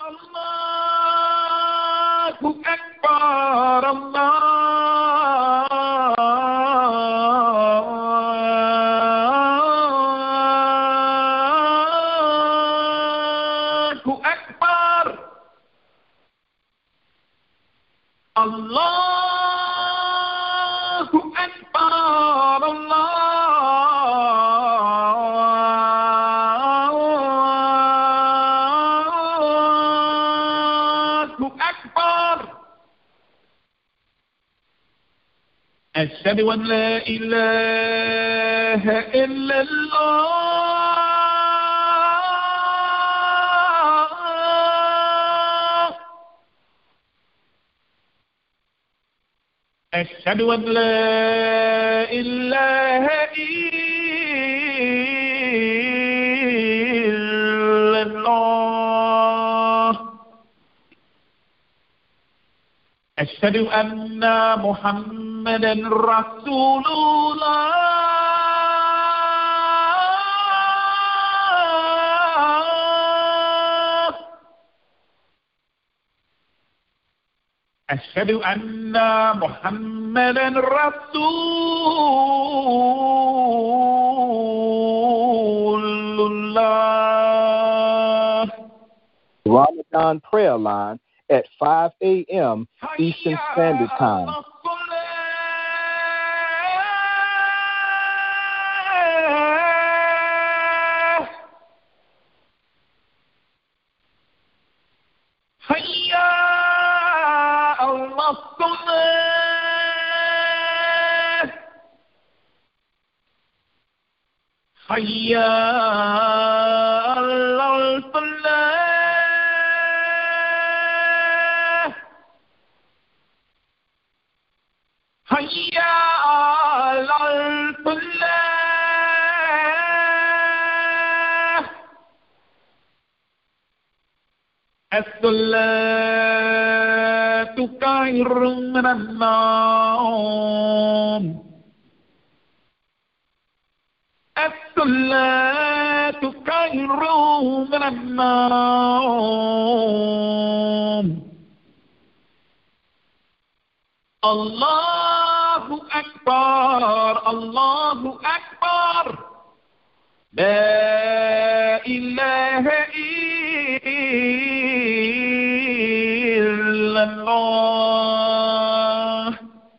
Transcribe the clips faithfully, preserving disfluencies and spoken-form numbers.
Allahu Akbar, Allahu Akbar, Allahu Akbar, Allahu Akbar. أشهد أن لا إله إلا الله. أشهد أن لا إله إلا الله. أشهد أن محمدا رسول الله. أشهد أن محمدا رسول الله. Ramadan prayer line at five a.m. Eastern Standard Time. حي على الفلاح. حي على الفلاح. الصلاة خير من النوم. الصلاة خير من النوم. الله أكبر، الله أكبر، لا إله إلا الله.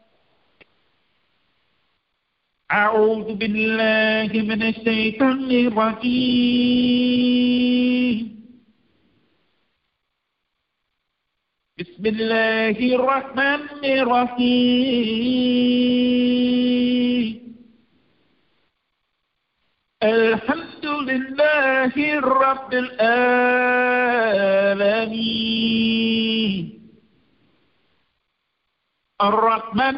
أعوذ بالله من الشيطان الرجيم. بسم الله الرحمن الرحيم. الحمد لله رب العالمين. الرحمن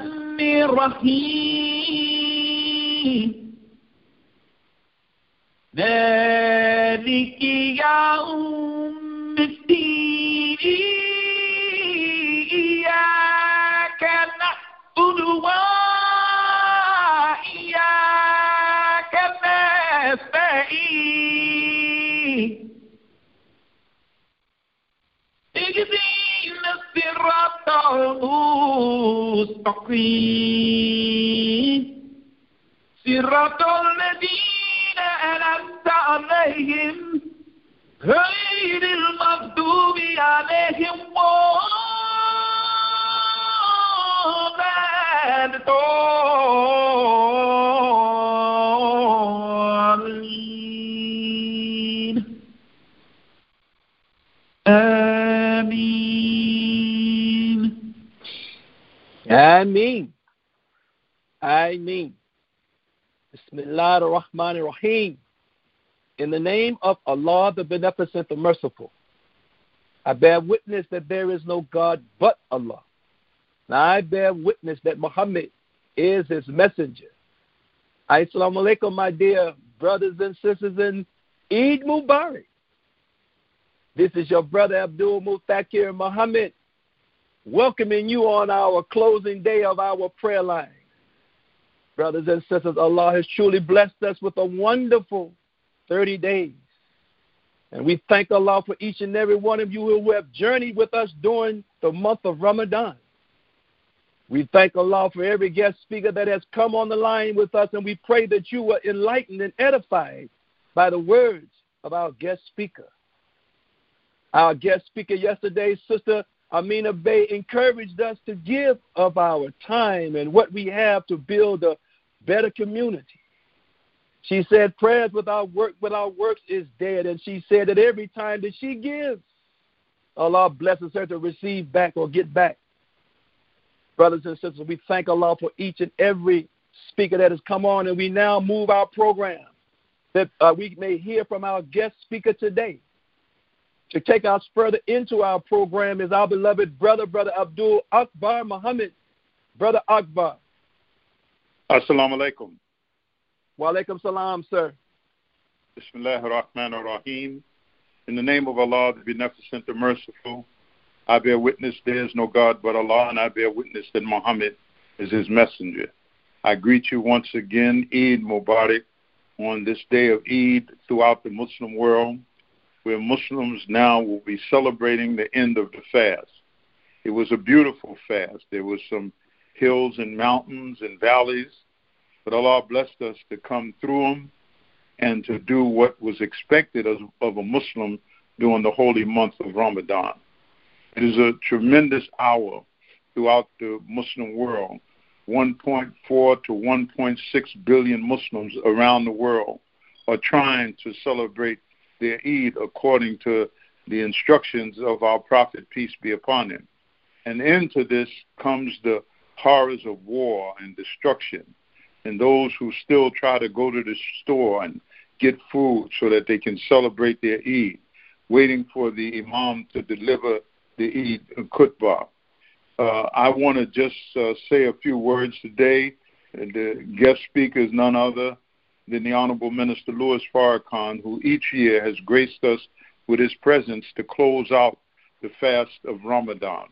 الرحيم. مالك يوم الدين. إياك نعبد وإياك نستعين. اهدنا الصراط المستقيم. صراط الذين أنعمت عليهم غير المغضوب عليهم ولا الضالين. آمين. Ameen. Ameen. Bismillah ar-Rahman ar-Rahim. In the name of Allah, the Beneficent, the Merciful, I bear witness that there is no God but Allah. And I bear witness that Muhammad is his messenger. Assalamu alaikum, my dear brothers and sisters, in Eid Mubarak. This is your brother Abdul Mufakir Muhammad, welcoming you on our closing day of our prayer line. Brothers and sisters, Allah has truly blessed us with a wonderful thirty days. And we thank Allah for each and every one of you who have journeyed with us during the month of Ramadan. We thank Allah for every guest speaker that has come on the line with us, and we pray that you were enlightened and edified by the words of our guest speaker. Our guest speaker yesterday, Sister Amina Bey, encouraged us to give of our time and what we have to build a better community. She said prayers without work, without works is dead, and she said that every time that she gives, Allah blesses her to receive back or get back. Brothers and sisters, we thank Allah for each and every speaker that has come on, and we now move our program that uh, we may hear from our guest speaker today. To take us further into our program is our beloved brother, Brother Abdul Akbar Muhammad. Brother Akbar. Assalamu alaikum. Wa alaikum salam, sir. Bismillah ar-Rahman ar-Rahim. In the name of Allah, the Beneficent, the Merciful, I bear witness there is no God but Allah, and I bear witness that Muhammad is his messenger. I greet you once again, Eid Mubarak, on this day of Eid throughout the Muslim world, where Muslims now will be celebrating the end of the fast. It was a beautiful fast. There were some hills and mountains and valleys, but Allah blessed us to come through them and to do what was expected of, of a Muslim during the holy month of Ramadan. It is a tremendous hour throughout the Muslim world. one point four to one point six billion Muslims around the world are trying to celebrate their Eid according to the instructions of our Prophet, peace be upon him. And into this comes the horrors of war and destruction, and those who still try to go to the store and get food so that they can celebrate their Eid, waiting for the Imam to deliver the Eid khutbah. Uh, I want to just uh, say a few words today. The guest speaker is none other than the Honorable Minister Louis Farrakhan, who each year has graced us with his presence to close out the fast of Ramadan.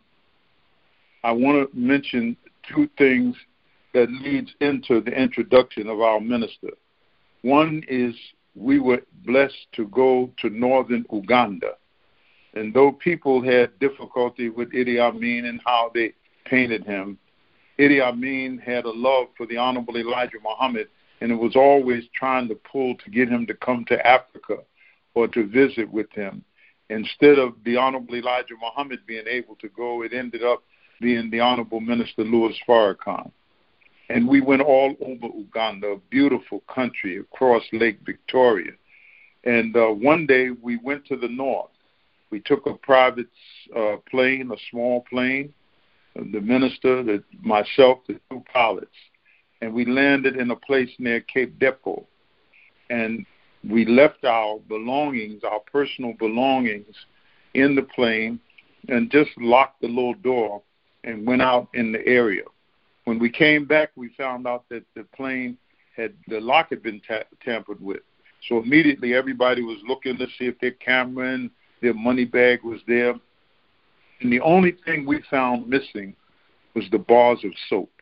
I want to mention two things that leads into the introduction of our minister. One is we were blessed to go to northern Uganda. And though people had difficulty with Idi Amin and how they painted him, Idi Amin had a love for the Honorable Elijah Muhammad, and it was always trying to pull to get him to come to Africa or to visit with him. Instead of the Honorable Elijah Muhammad being able to go, it ended up being the Honorable Minister Louis Farrakhan. And we went all over Uganda, a beautiful country across Lake Victoria. And uh, one day we went to the north. We took a private uh, plane, a small plane, the minister, the, myself, the two pilots, and we landed in a place near Cape Depot. And we left our belongings, our personal belongings, in the plane and just locked the little door and went out in the area. When we came back, we found out that the plane had, the lock had been ta- tampered with. So immediately everybody was looking to see if their camera and their money bag was there. And the only thing we found missing was the bars of soap.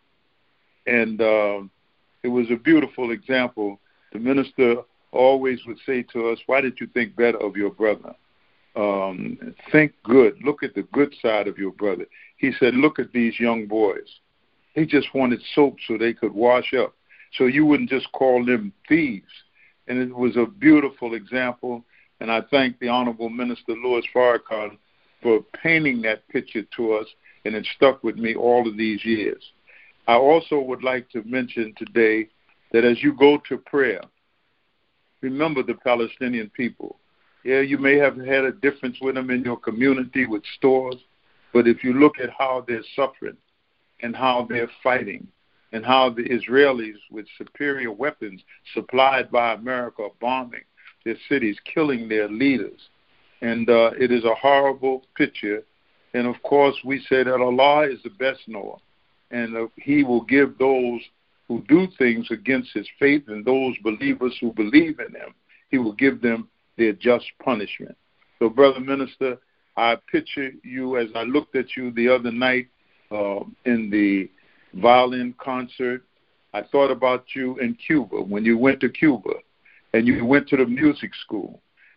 And uh, it was a beautiful example. The minister always would say to us, why did you think better of your brother? Um, think good. Look at the good side of your brother. He said, look at these young boys. They just wanted soap so they could wash up. So you wouldn't just call them thieves. And it was a beautiful example. And I thank the Honorable Minister Louis Farrakhan for painting that picture to us, and it stuck with me all of these years. I also would like to mention today that as you go to prayer, remember the Palestinian people. Yeah, you may have had a difference with them in your community with stores, but if you look at how they're suffering and how they're fighting and how the Israelis with superior weapons supplied by America are bombing their cities, killing their leaders. And uh, it is a horrible picture. And, of course, we say that Allah is the best knower. And uh, he will give those who do things against his faith and those believers who believe in him, he will give them their just punishment. So, Brother Minister, I picture you as I looked at you the other night uh, in the violin concert. I thought about you in Cuba when you went to Cuba and you went to the music school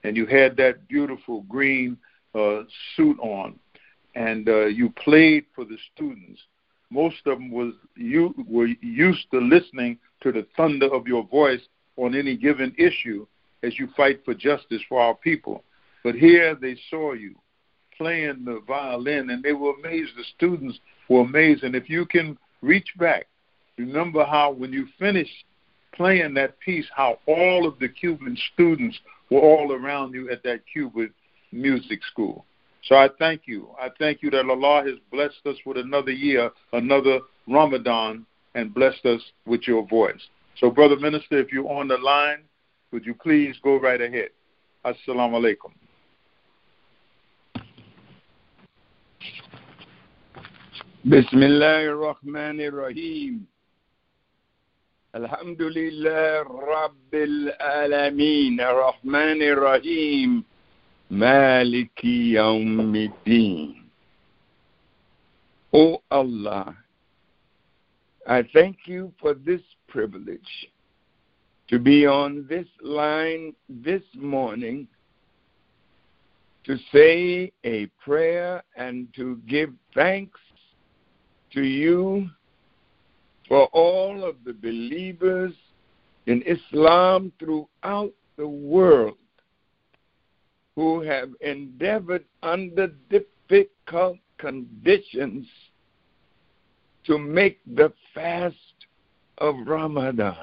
and you had that beautiful green uh, suit on, and uh, you played for the students. Most of them was you were used to listening to the thunder of your voice on any given issue as you fight for justice for our people. But here they saw you playing the violin, and they were amazed. The students were amazed. And if you can reach back, remember how when you finished playing that piece, how all of the Cuban students were all around you at that Cuban music school. So I thank you. I thank you that Allah has blessed us with another year, another Ramadan, and blessed us with your voice. So, Brother Minister, if you're on the line, would you please go right ahead? Assalamu alaikum. Bismillahir Rahmanir Rahim. Alhamdulillah Rabbil Alameen Ar-Rahmanir Rahim Maliki Yawmiddin. O Allah, I thank you for this privilege to be on this line this morning to say a prayer and to give thanks to you for all of the believers in Islam throughout the world who have endeavored under difficult conditions to make the fast of Ramadan.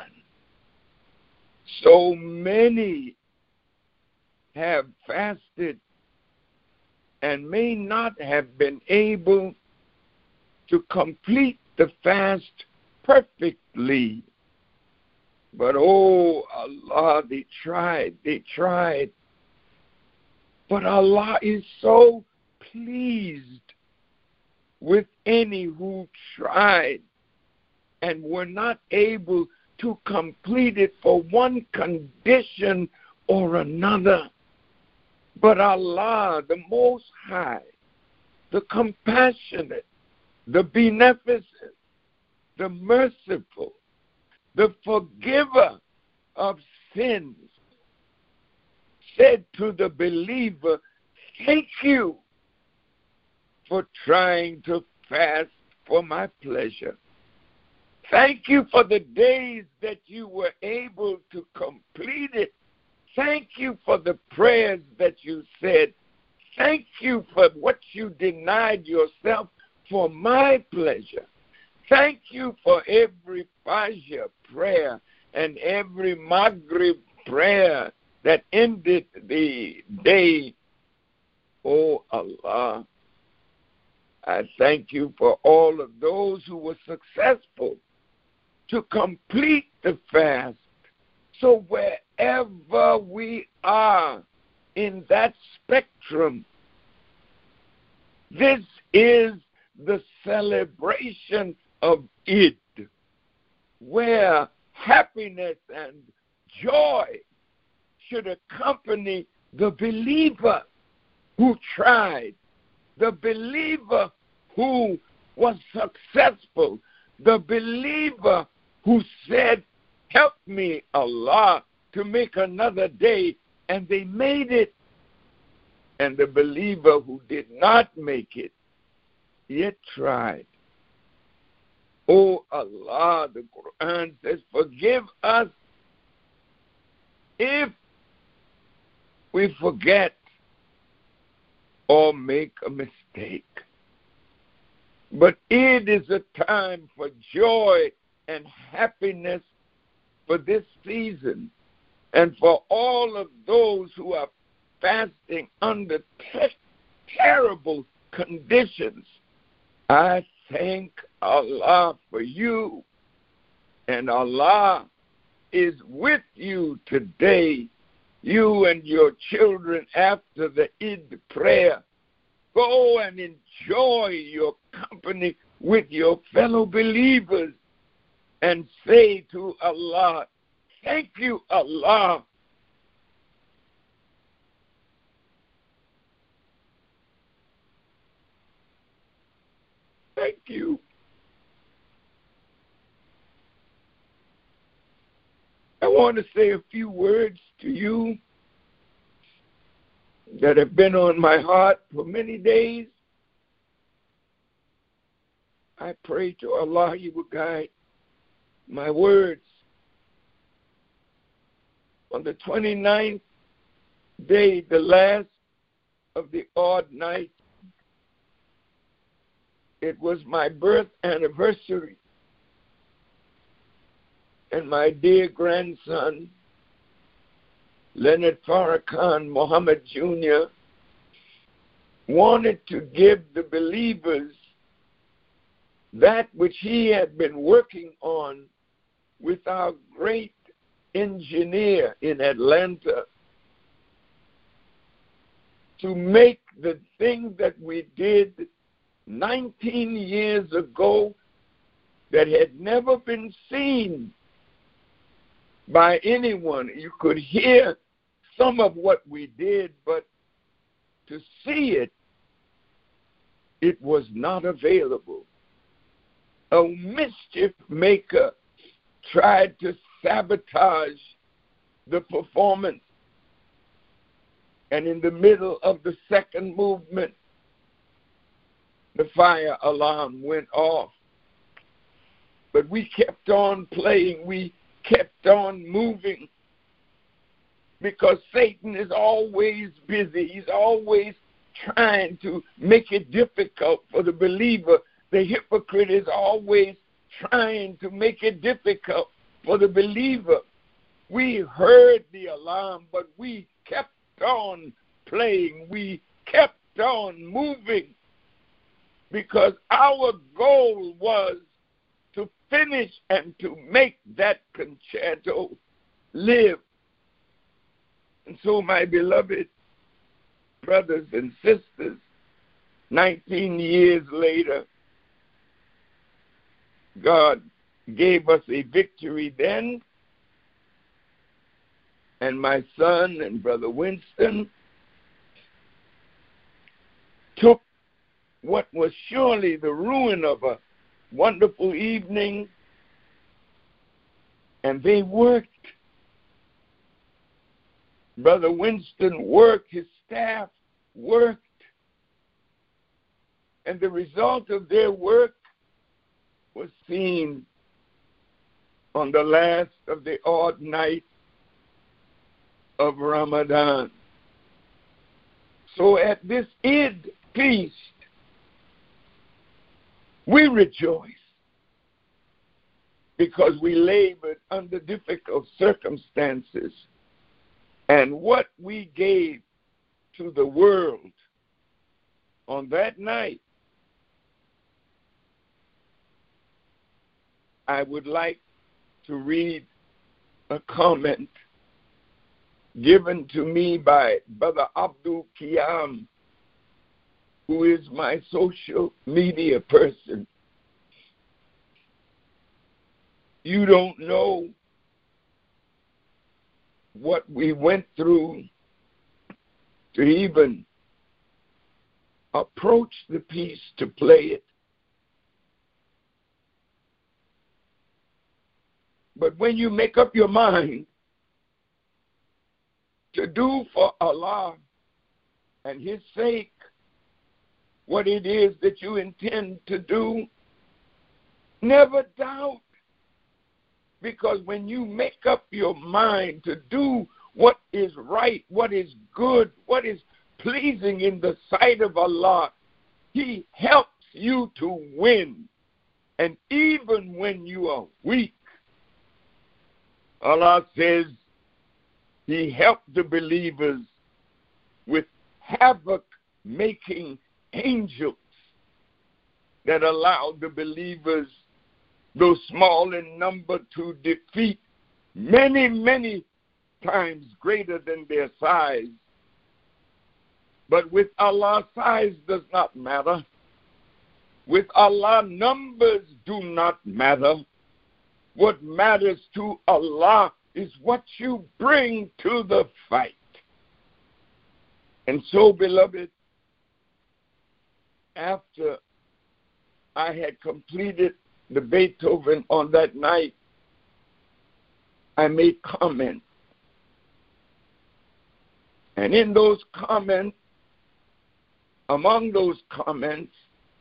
So many have fasted and may not have been able to complete the fast perfectly. But oh Allah, they tried, they tried. But Allah is so pleased with any who tried and were not able to complete it for one condition or another. But Allah, the Most High, the compassionate, the beneficent, the merciful, the forgiver of sins, said to the believer, thank you for trying to fast for my pleasure. Thank you for the days that you were able to complete it. Thank you for the prayers that you said. Thank you for what you denied yourself for my pleasure. Thank you for every Fajr prayer and every Maghrib prayer that ended the day. Oh Allah, I thank you for all of those who were successful to complete the fast. So wherever we are in that spectrum, this is the celebration of Eid, where happiness and joy should accompany the believer who tried, the believer who was successful, the believer who said, help me, Allah, to make another day, and they made it. And the believer who did not make it, yet tried. Oh Allah, the Quran says, forgive us if we forget or make a mistake. But it is a time for joy and happiness for this season, and for all of those who are fasting under te- terrible conditions. I thank Allah for you, and Allah is with you today, you and your children after the Eid prayer. Go and enjoy your company with your fellow believers and say to Allah, thank you, Allah. Thank you. I want to say a few words to you that have been on my heart for many days. I pray to Allah He will guide my words. On the twenty-ninth day, the last of the odd night, it was my birth anniversary, and my dear grandson, Leonard Farrakhan Muhammad Junior, wanted to give the believers that which he had been working on with our great engineer in Atlanta, to make the thing that we did nineteen years ago that had never been seen by anyone. You could hear some of what we did, but to see it, it was not available. A mischief maker tried to sabotage the performance. And in the middle of the second movement, the fire alarm went off. But we kept on playing. We kept on moving. Because Satan is always busy. He's always trying to make it difficult for the believer. The hypocrite is always trying to make it difficult for the believer. We heard the alarm, but we kept on playing. We kept on moving because our goal was to finish and to make that concerto live. And so, my beloved brothers and sisters, nineteen years later, God gave us a victory then, and my son and Brother Winston took what was surely the ruin of a wonderful evening, and they worked. Brother Winston worked, his staff worked, and the result of their work was seen on the last of the odd night of Ramadan. So at this Eid feast, we rejoice because we labored under difficult circumstances, and what we gave to the world on that night, I would like to read a comment given to me by Brother Abdul Qiyam, who is my social media person. You don't know what we went through to even approach the piece to play it. But when you make up your mind to do for Allah and His sake what it is that you intend to do, never doubt. Because when you make up your mind to do what is right, what is good, what is pleasing in the sight of Allah, He helps you to win. And even when you are weak, Allah says He helped the believers with havoc-making angels that allowed the believers, though small in number, to defeat many, many times greater than their size. But with Allah, size does not matter. With Allah, numbers do not matter. What matters to Allah is what you bring to the fight. And so, beloved, after I had completed the Beethoven on that night, I made comment. And in those comments, among those comments,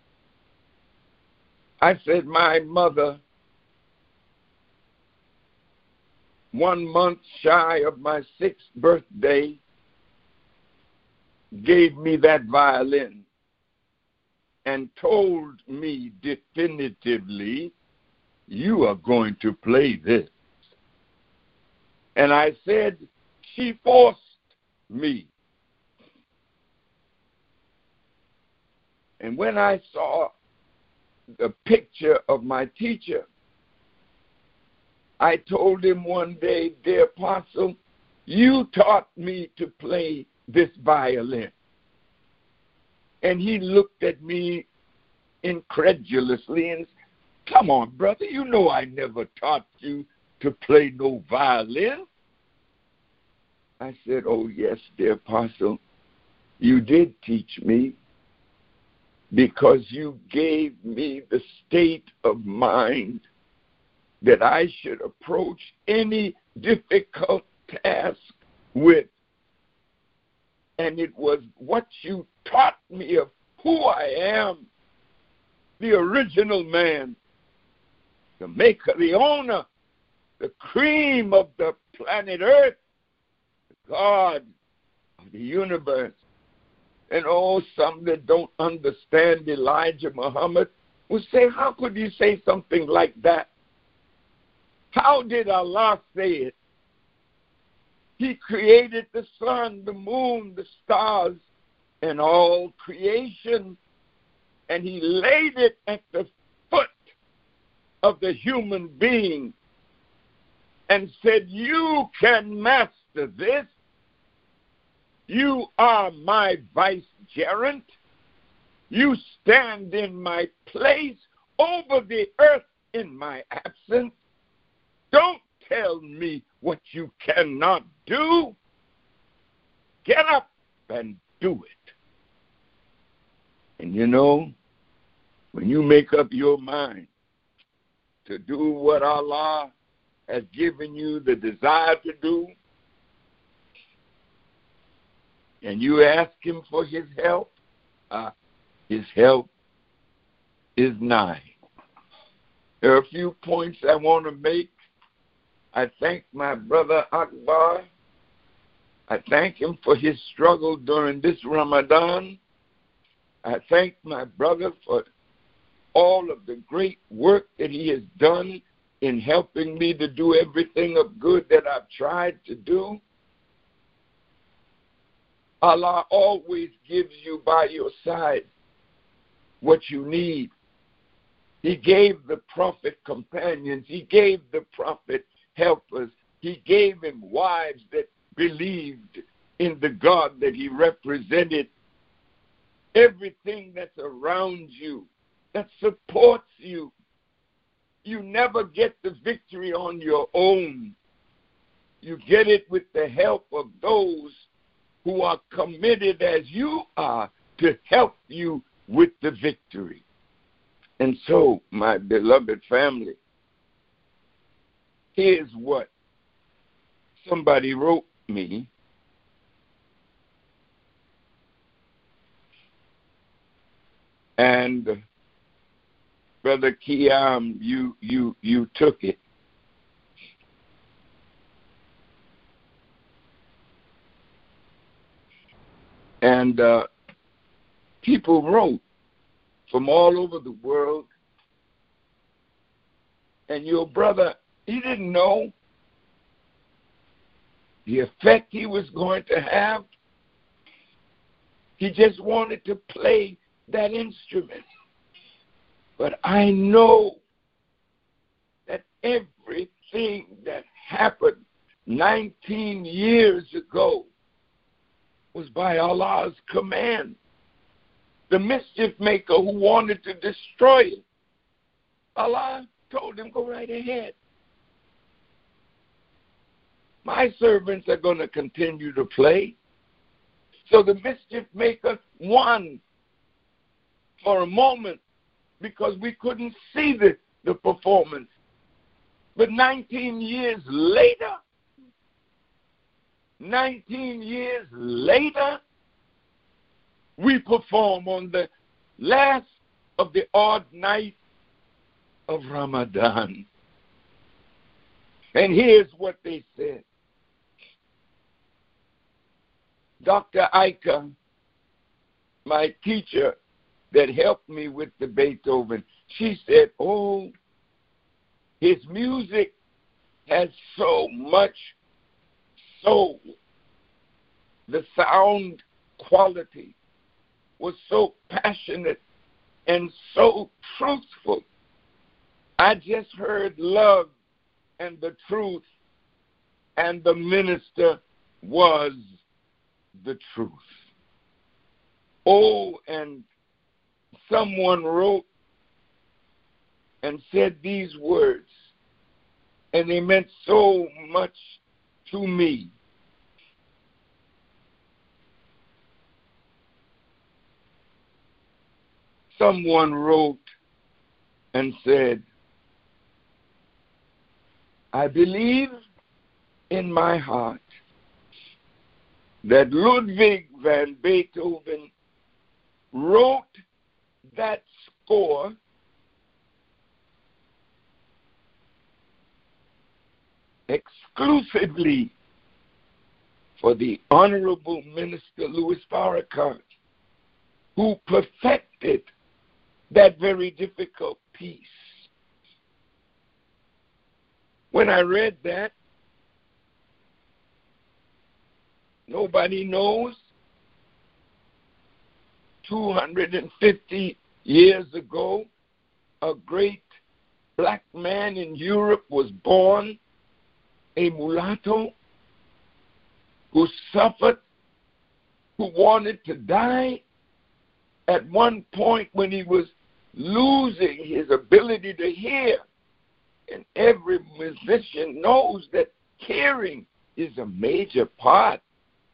I said, my mother, one month shy of my sixth birthday, gave me that violin and told me definitively, you are going to play this. And I said, she forced me. And when I saw the picture of my teacher, I told him one day, dear Apostle, you taught me to play this violin. And he looked at me incredulously and said, come on, brother, you know I never taught you to play no violin. I said, oh, yes, dear Apostle, you did teach me, because you gave me the state of mind that I should approach any difficult task with. And it was what you taught me of who I am, the original man, the maker, the owner, the cream of the planet Earth, the God of the universe. And oh, some that don't understand Elijah Muhammad will say, how could you say something like that? How did Allah say it? He created the sun, the moon, the stars, and all creation, and he laid it at the foot of the human being and said, you can master this. You are my vicegerent. You stand in my place over the earth in my absence. Don't tell me what you cannot do. Get up and do it. And you know, when you make up your mind to do what Allah has given you the desire to do, and you ask him for his help, uh, his help is nigh. There are a few points I want to make. I thank my brother Akbar. I thank him for his struggle during this Ramadan. I thank my brother for all of the great work that he has done in helping me to do everything of good that I've tried to do. Allah always gives you by your side what you need. He gave the prophet companions. He gave the prophet helpers. He gave him wives that believed in the God that he represented. Everything that's around you, that supports you. You never get the victory on your own. You get it with the help of those who are committed as you are to help you with the victory. And so, my beloved family, here's what somebody wrote me. And Brother Kiam, you you you took it. And uh, people wrote from all over the world. And your brother, he didn't know the effect he was going to have. He just wanted to play that instrument. But I know that everything that happened nineteen years ago was by Allah's command. The mischief maker who wanted to destroy it, Allah told him, go right ahead. My servants are going to continue to play. So the mischief maker won for a moment because we couldn't see the, the performance. But nineteen years later, nineteen years later, we perform on the last of the odd night of Ramadan. And here's what they said. Doctor Iker, my teacher that helped me with the Beethoven, she said, oh, his music has so much soul. The sound quality was so passionate and so truthful. I just heard love and the truth, and the minister was the truth. Oh, and someone wrote and said these words, and they meant so much to me. Someone wrote and said, I believe in my heart that Ludwig van Beethoven wrote that score exclusively for the Honorable Minister Louis Farrakhan, who perfected that very difficult piece. When I read that, nobody knows, two hundred fifty years ago, a great black man in Europe was born, a mulatto, who suffered, who wanted to die. At one point when he was losing his ability to hear, and every musician knows that hearing is a major part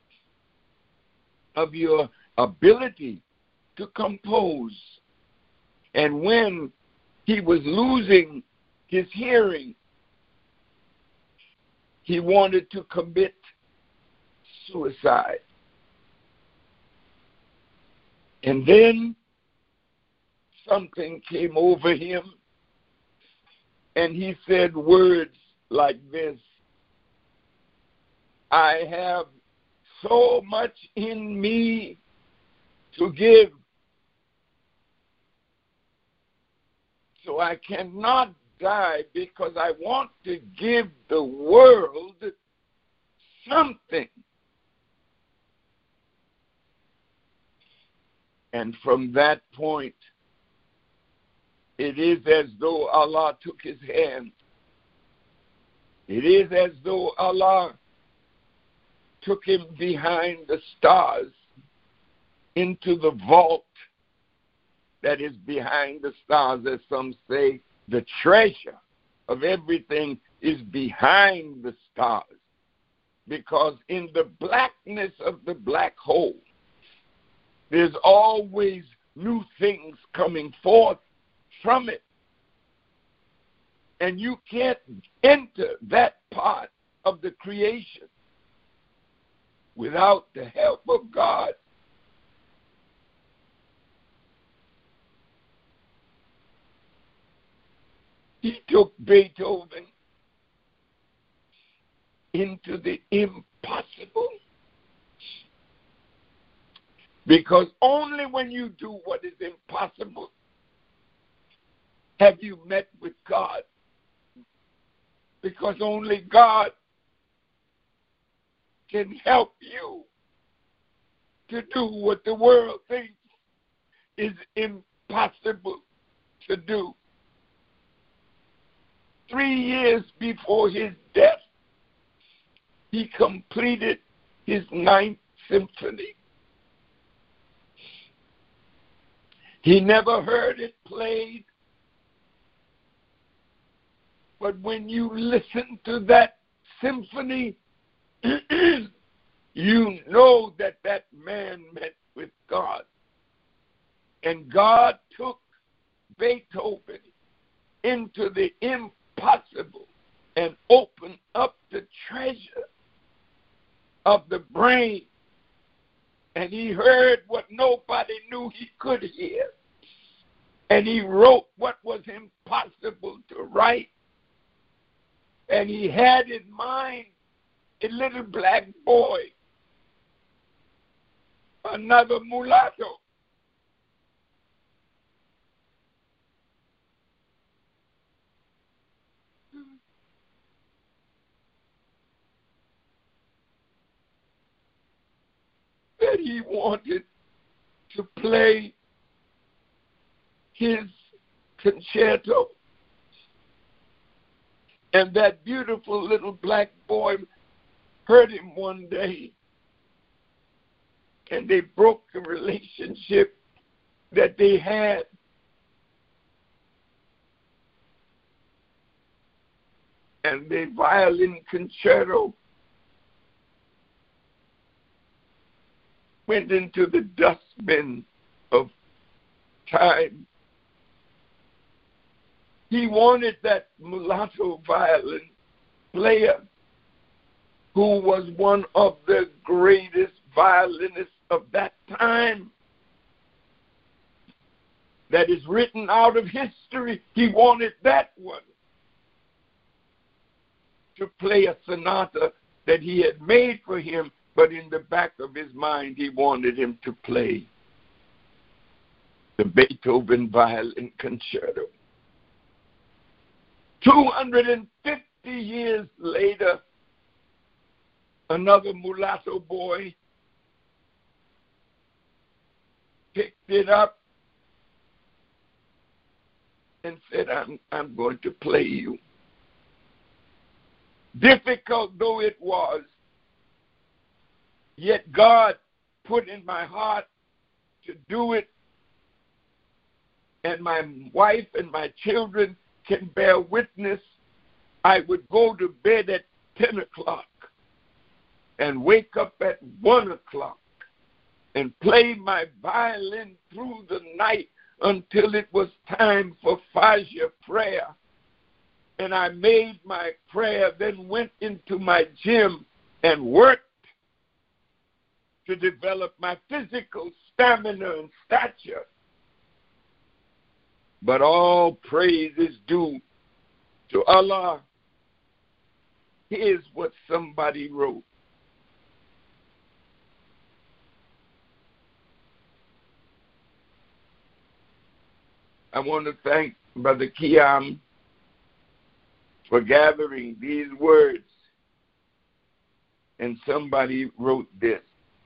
of your ability to compose. And when he was losing his hearing, he wanted to commit suicide. And then something came over him, and he said words like this: I have so much in me to give, so I cannot die because I want to give the world something. And from that point, it is as though Allah took his hand. It is as though Allah took him behind the stars into the vault that is behind the stars. As some say, the treasure of everything is behind the stars, because in the blackness of the black hole, there's always new things coming forth from it. And you can't enter that part of the creation without the help of God. He took Beethoven into the impossible, because only when you do what is impossible have you met with God. Because only God can help you to do what the world thinks is impossible to do. Three years before his death, he completed his ninth symphony. He never heard it played, but when you listen to that symphony, you know that that man met with God. And God took Beethoven into the impossible and opened up the treasure of the brain, and he heard what nobody knew he could hear. And he wrote what was impossible to write. And he had in mind a little black boy, another mulatto. That he wanted to play his concerto. And that beautiful little black boy heard him one day, and they broke the relationship that they had. And the violin concerto went into the dustbin of time. He wanted that mulatto violin player who was one of the greatest violinists of that time that is written out of history. He wanted that one to play a sonata that he had made for him, but in the back of his mind he wanted him to play the Beethoven violin concerto. two hundred fifty years later, another mulatto boy picked it up and said, I'm, I'm going to play you. Difficult though it was, yet God put in my heart to do it, and my wife and my children can bear witness. I would go to bed at ten o'clock and wake up at one o'clock and play my violin through the night until it was time for Fajr prayer. And I made my prayer, then went into my gym and worked to develop my physical stamina and stature. But all praise is due to Allah. Here's what somebody wrote. I want to thank Brother Kiam for gathering these words. And somebody wrote this.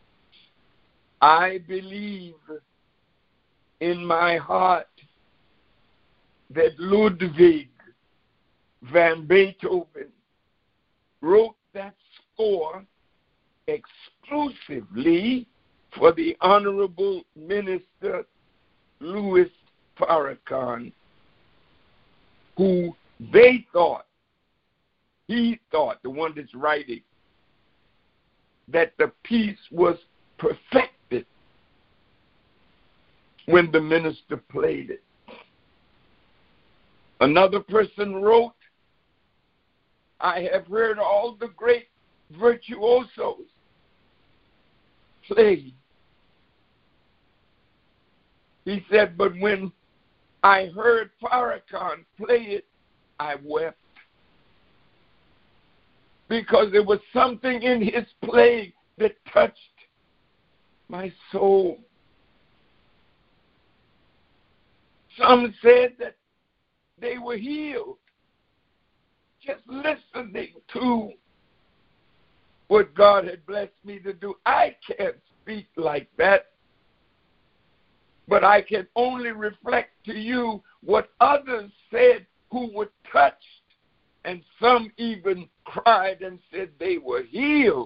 I believe in my heart that Ludwig van Beethoven wrote that score exclusively for the Honorable Minister Louis Farrakhan, who they thought, he thought, the one that's writing, that the piece was perfected when the minister played it. Another person wrote, I have heard all the great virtuosos play. He said, but when I heard Farrakhan play it, I wept. Because there was something in his playing that touched my soul. Some said that they were healed just listening to what God had blessed me to do. I can't speak like that, but I can only reflect to you what others said who were touched, and some even cried and said they were healed.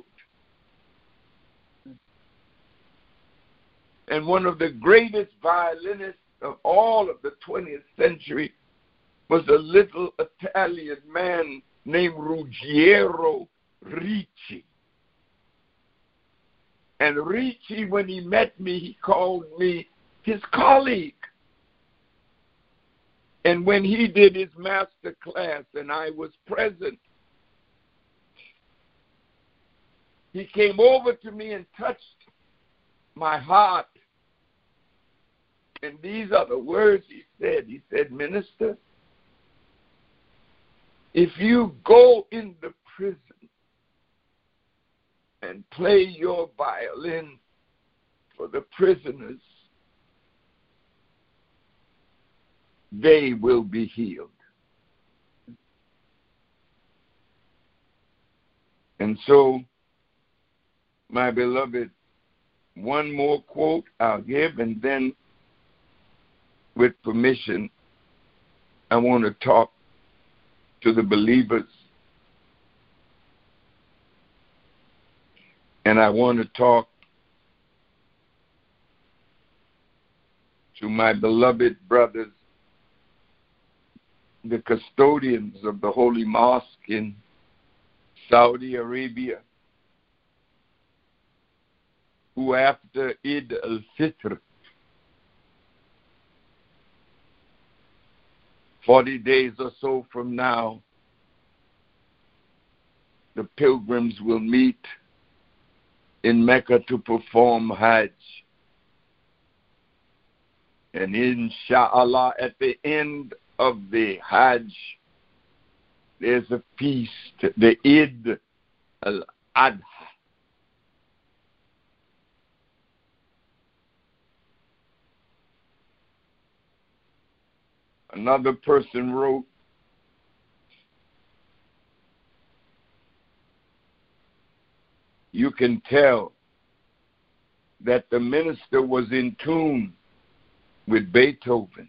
And one of the greatest violinists of all of the twentieth century was a little Italian man named Ruggiero Ricci. And Ricci, when he met me, he called me his colleague. And when he did his master class and I was present, he came over to me and touched my heart. And these are the words he said. He said, "Minister, if you go in the prison and play your violin for the prisoners, they will be healed." And so, my beloved, one more quote I'll give, and then, with permission, I want to talk to the believers. And I want to talk to my beloved brothers, the custodians of the Holy Mosque in Saudi Arabia, who after Eid al-Fitr, forty days or so from now, the pilgrims will meet in Mecca to perform Hajj. And inshallah, at the end of the Hajj, there's a feast, the Eid al-Adha. Another person wrote, "You can tell that the minister was in tune with Beethoven,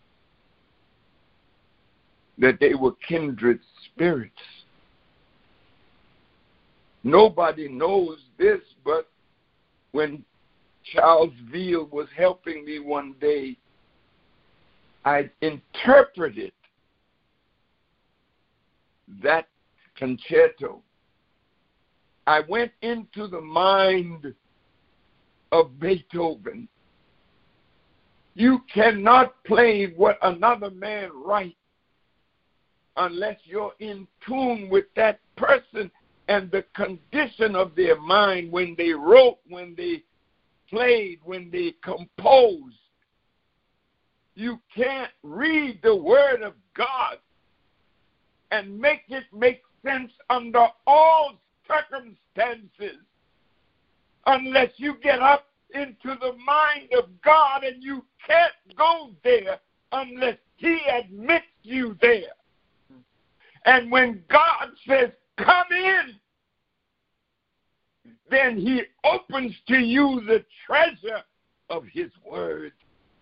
that they were kindred spirits. Nobody knows this, but when Charles Veal was helping me one day, I interpreted that concerto. I went into the mind of Beethoven. You cannot play what another man writes unless you're in tune with that person and the condition of their mind when they wrote, when they played, when they composed. You can't read the Word of God and make it make sense under all circumstances unless you get up into the mind of God, and you can't go there unless He admits you there. And when God says, come in, then He opens to you the treasure of His Word.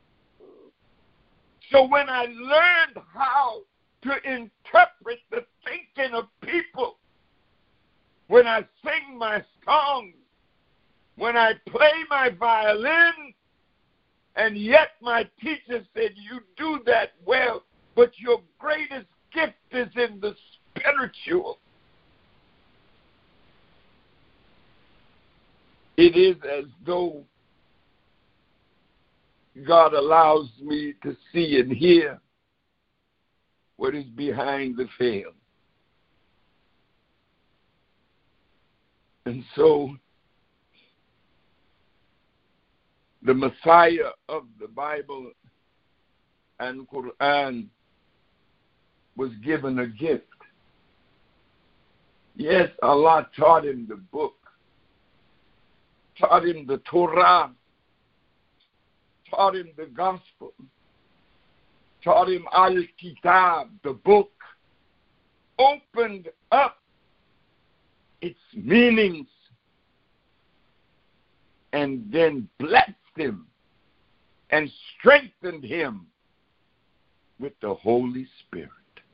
So when I learned how to interpret the thinking of people, when I sing my songs, when I play my violin, and yet my teacher said, you do that well, but your greatest gift is in the spiritual. It is as though God allows me to see and hear what is behind the veil. And so the Messiah of the Bible and Quran was given a gift. Yes, Allah taught him the book, taught him the Torah, taught him the gospel, taught him Al-Kitab, the book, opened up its meanings, and then blessed him and strengthened him with the Holy Spirit.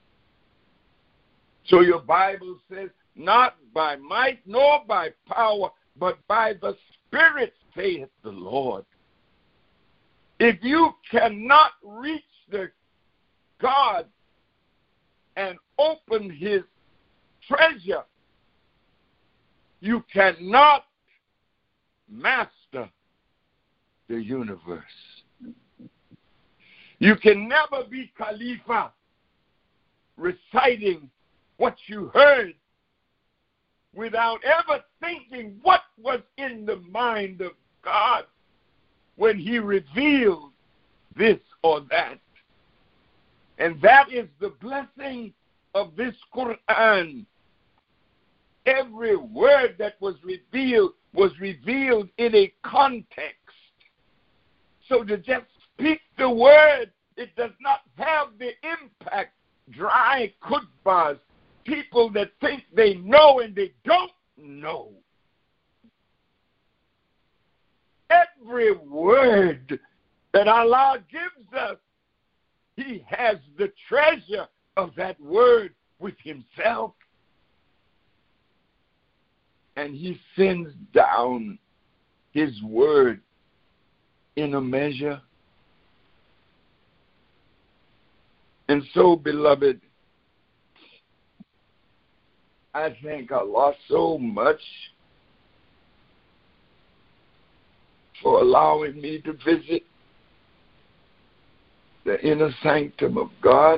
So your Bible says, not by might nor by power, but by the Spirit, saith the Lord. If you cannot reach the God and open His treasure, you cannot master the universe. You can never be Khalifa reciting what you heard without ever thinking what was in the mind of God when he revealed this or that. And that is the blessing of this Quran. Every word that was revealed was revealed in a context. So to just speak the word, it does not have the impact. Dry khutbahs, people that think they know and they don't know. Every word that Allah gives us, he has the treasure of that word with himself. And he sends down his word in a measure. And so, beloved, I thank Allah so much for allowing me to visit the inner sanctum of God.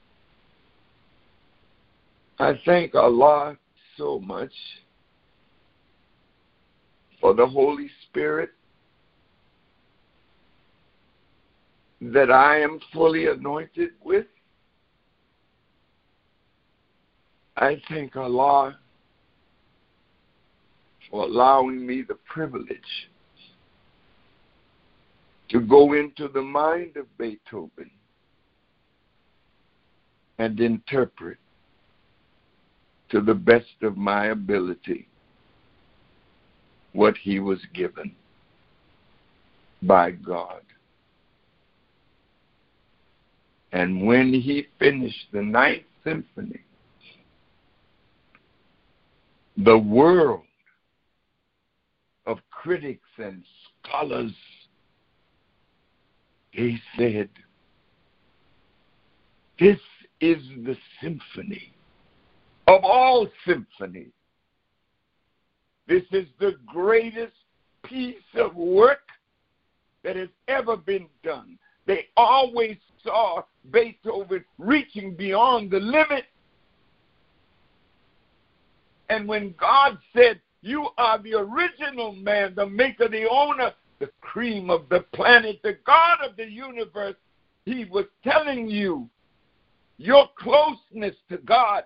I thank Allah so much for the Holy Spirit that I am fully anointed with. I thank Allah for allowing me the privilege to go into the mind of Beethoven and interpret to the best of my ability what he was given by God. And when he finished the Ninth Symphony, the world of critics and scholars, they said, this is the symphony of all symphonies. This is the greatest piece of work that has ever been done. They always saw Beethoven reaching beyond the limit. And when God said, you are the original man, the maker, the owner, the cream of the planet, the God of the universe, he was telling you your closeness to God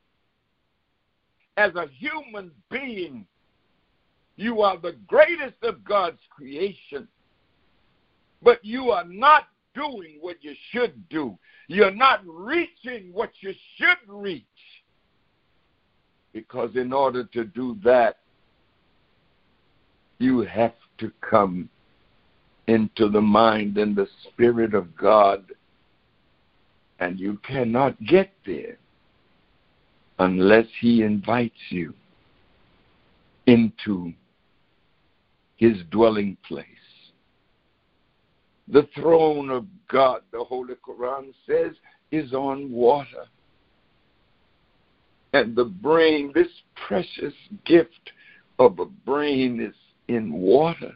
as a human being. You are the greatest of God's creation, but you are not doing what you should do. You're not reaching what you should reach. Because in order to do that, you have to come into the mind and the Spirit of God. And you cannot get there unless he invites you into his dwelling place. The throne of God, the Holy Quran says, is on water. And the brain, this precious gift of a brain, is in water.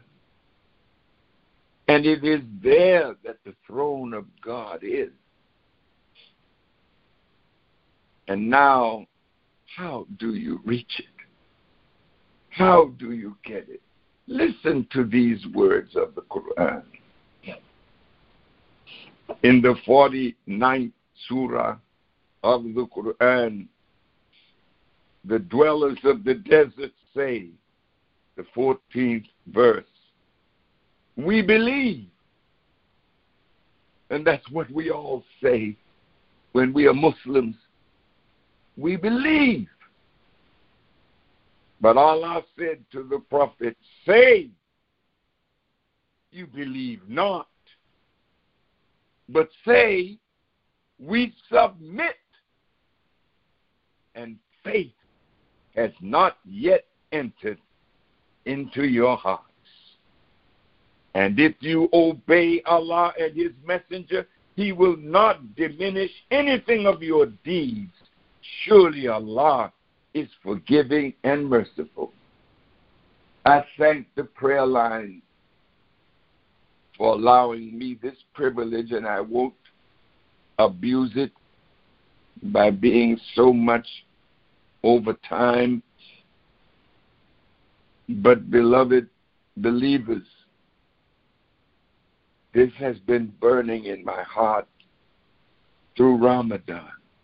And it is there that the throne of God is. And now, how do you reach it? How do you get it? Listen to these words of the Quran. In the forty-ninth surah of the Quran, the dwellers of the desert say, the fourteenth verse, we believe. And that's what we all say when we are Muslims. We believe. But Allah said to the Prophet, say, you believe not. But say, we submit. And faith has not yet entered into your hearts. And if you obey Allah and his messenger, he will not diminish anything of your deeds. Surely Allah is forgiving and merciful. I thank the prayer line for allowing me this privilege, and I won't abuse it by being so much over time. But, beloved believers, this has been burning in my heart through Ramadan.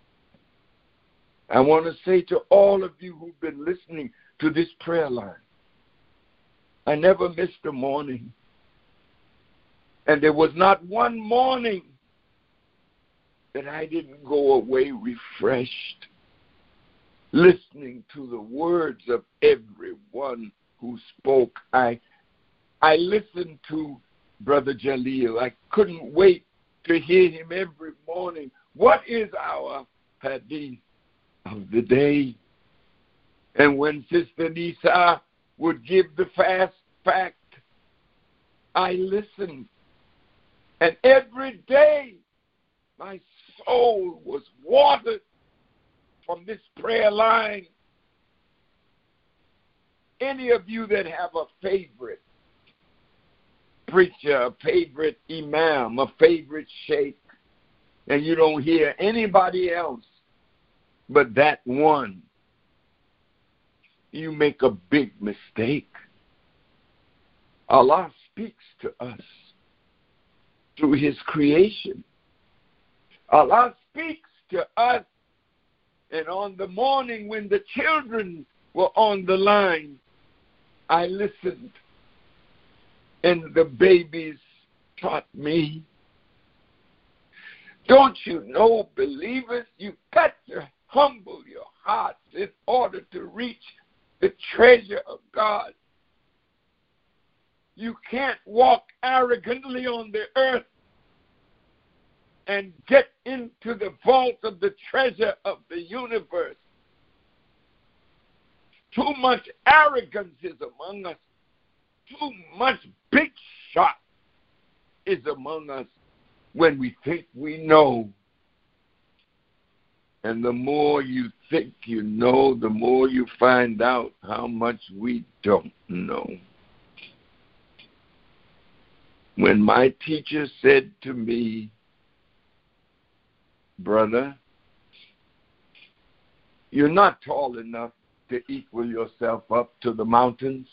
I want to say to all of you who've been listening to this prayer line, I never missed a morning. And there was not one morning that I didn't go away refreshed, listening to the words of everyone who spoke. I, I listened to Brother Jaleel. I couldn't wait to hear him every morning. What is our hadith of the day? And when Sister Nisa would give the fast fact, I listened. And every day my soul was watered from this prayer line. Any of you that have a favorite preacher, a favorite imam, a favorite sheikh, and you don't hear anybody else but that one, you make a big mistake. Allah speaks to us through his creation. Allah speaks to us, and on the morning when the children were on the line, I listened, and the babies taught me. Don't you know, believers, you've got to humble your hearts in order to reach the treasure of God. You can't walk arrogantly on the earth and get into the vault of the treasure of the universe. Too much arrogance is among us. Too much big shot is among us when we think we know. And the more you think you know, the more you find out how much we don't know. When my teacher said to me, brother, you're not tall enough to equal yourself up to the mountains,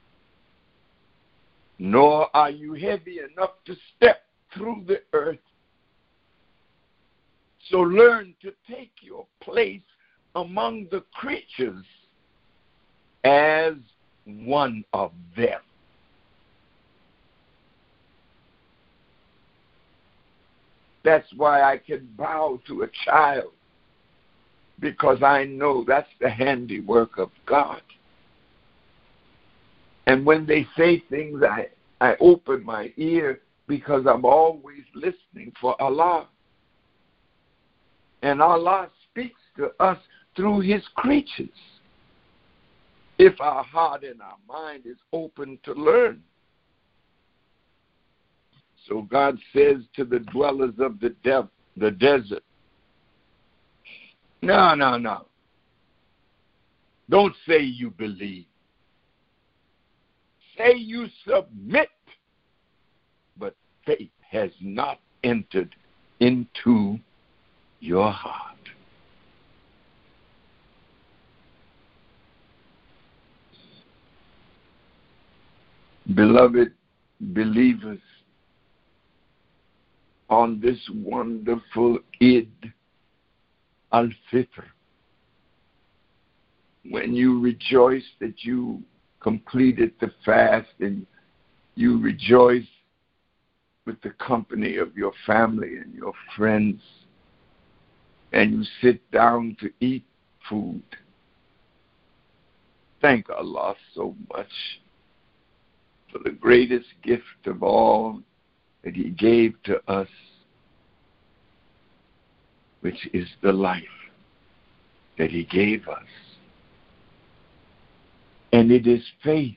nor are you heavy enough to step through the earth. So learn to take your place among the creatures as one of them. That's why I can bow to a child, because I know that's the handiwork of God. And when they say things, I, I open my ear because I'm always listening for Allah. And Allah speaks to us through his creatures, if our heart and our mind is open to learn. So God says to the dwellers of the, de- the desert, no, no, no. Don't say you believe. Say you submit, but faith has not entered into your heart. Beloved believers, on this wonderful Eid al-Fitr, when you rejoice that you completed the fast and you rejoice with the company of your family and your friends, and you sit down to eat food, thank Allah so much for the greatest gift of all that he gave to us, which is the life that he gave us. And it is faith,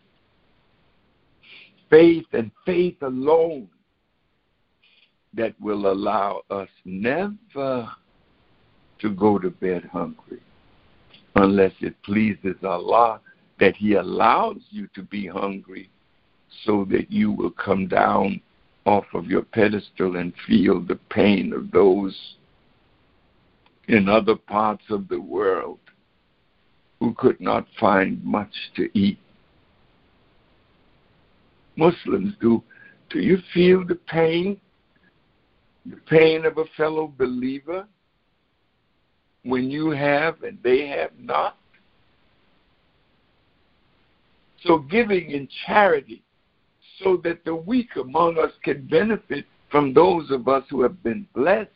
faith and faith alone that will allow us never to go to bed hungry, unless it pleases Allah that he allows you to be hungry so that you will come down off of your pedestal and feel the pain of those in other parts of the world who could not find much to eat. Muslims do. Do you feel the pain, the pain of a fellow believer when you have and they have not? So giving in charity so that the weak among us can benefit from those of us who have been blessed.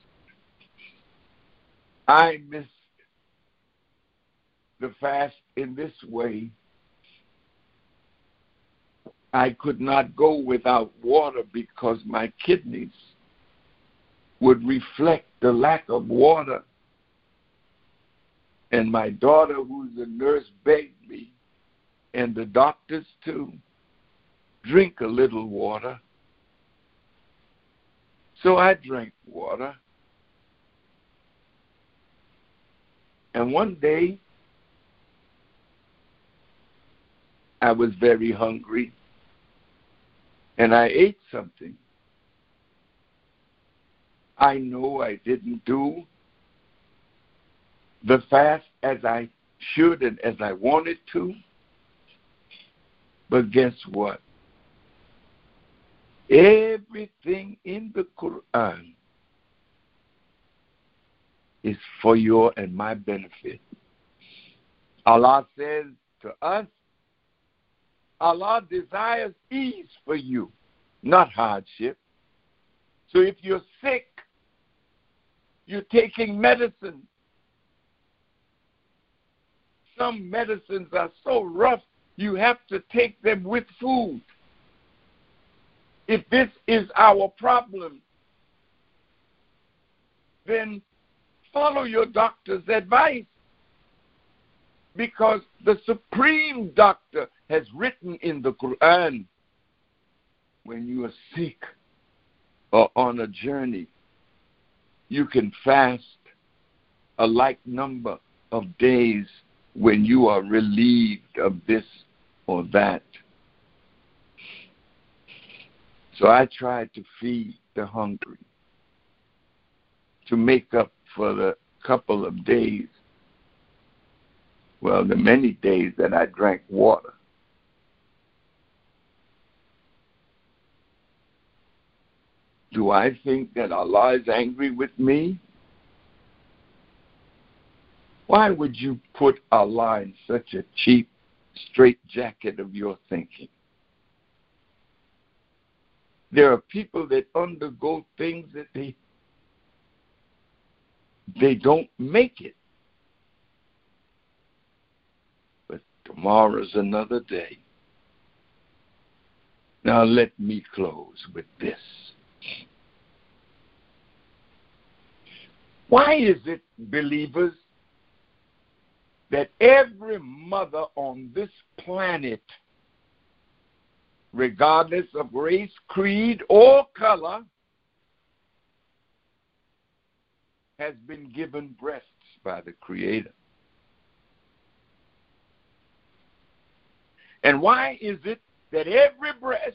I missed the fast in this way. I could not go without water because my kidneys would reflect the lack of water. And my daughter, who's a nurse, begged me, and the doctors too, drink a little water. So I drank water. And one day, I was very hungry, and I ate something. I know I didn't do the fast as I should and as I wanted to, but guess what? Everything in the Quran is for your and my benefit. Allah says to us, Allah desires ease for you, not hardship. So if you're sick, you're taking medicine. Some medicines are so rough, you have to take them with food. If this is our problem, then follow your doctor's advice, because the supreme doctor has written in the Quran, when you are sick or on a journey, you can fast a like number of days when you are relieved of this or that. So I tried to feed the hungry, to make up for the couple of days, well, the many days that I drank water. Do I think that Allah is angry with me? Why would you put Allah in such a cheap straitjacket of your thinking? There are people that undergo things that they they don't make it. But tomorrow's another day. Now let me close with this. Why is it, believers, that every mother on this planet, regardless of race, creed, or color, has been given breasts by the Creator? And why is it that every breast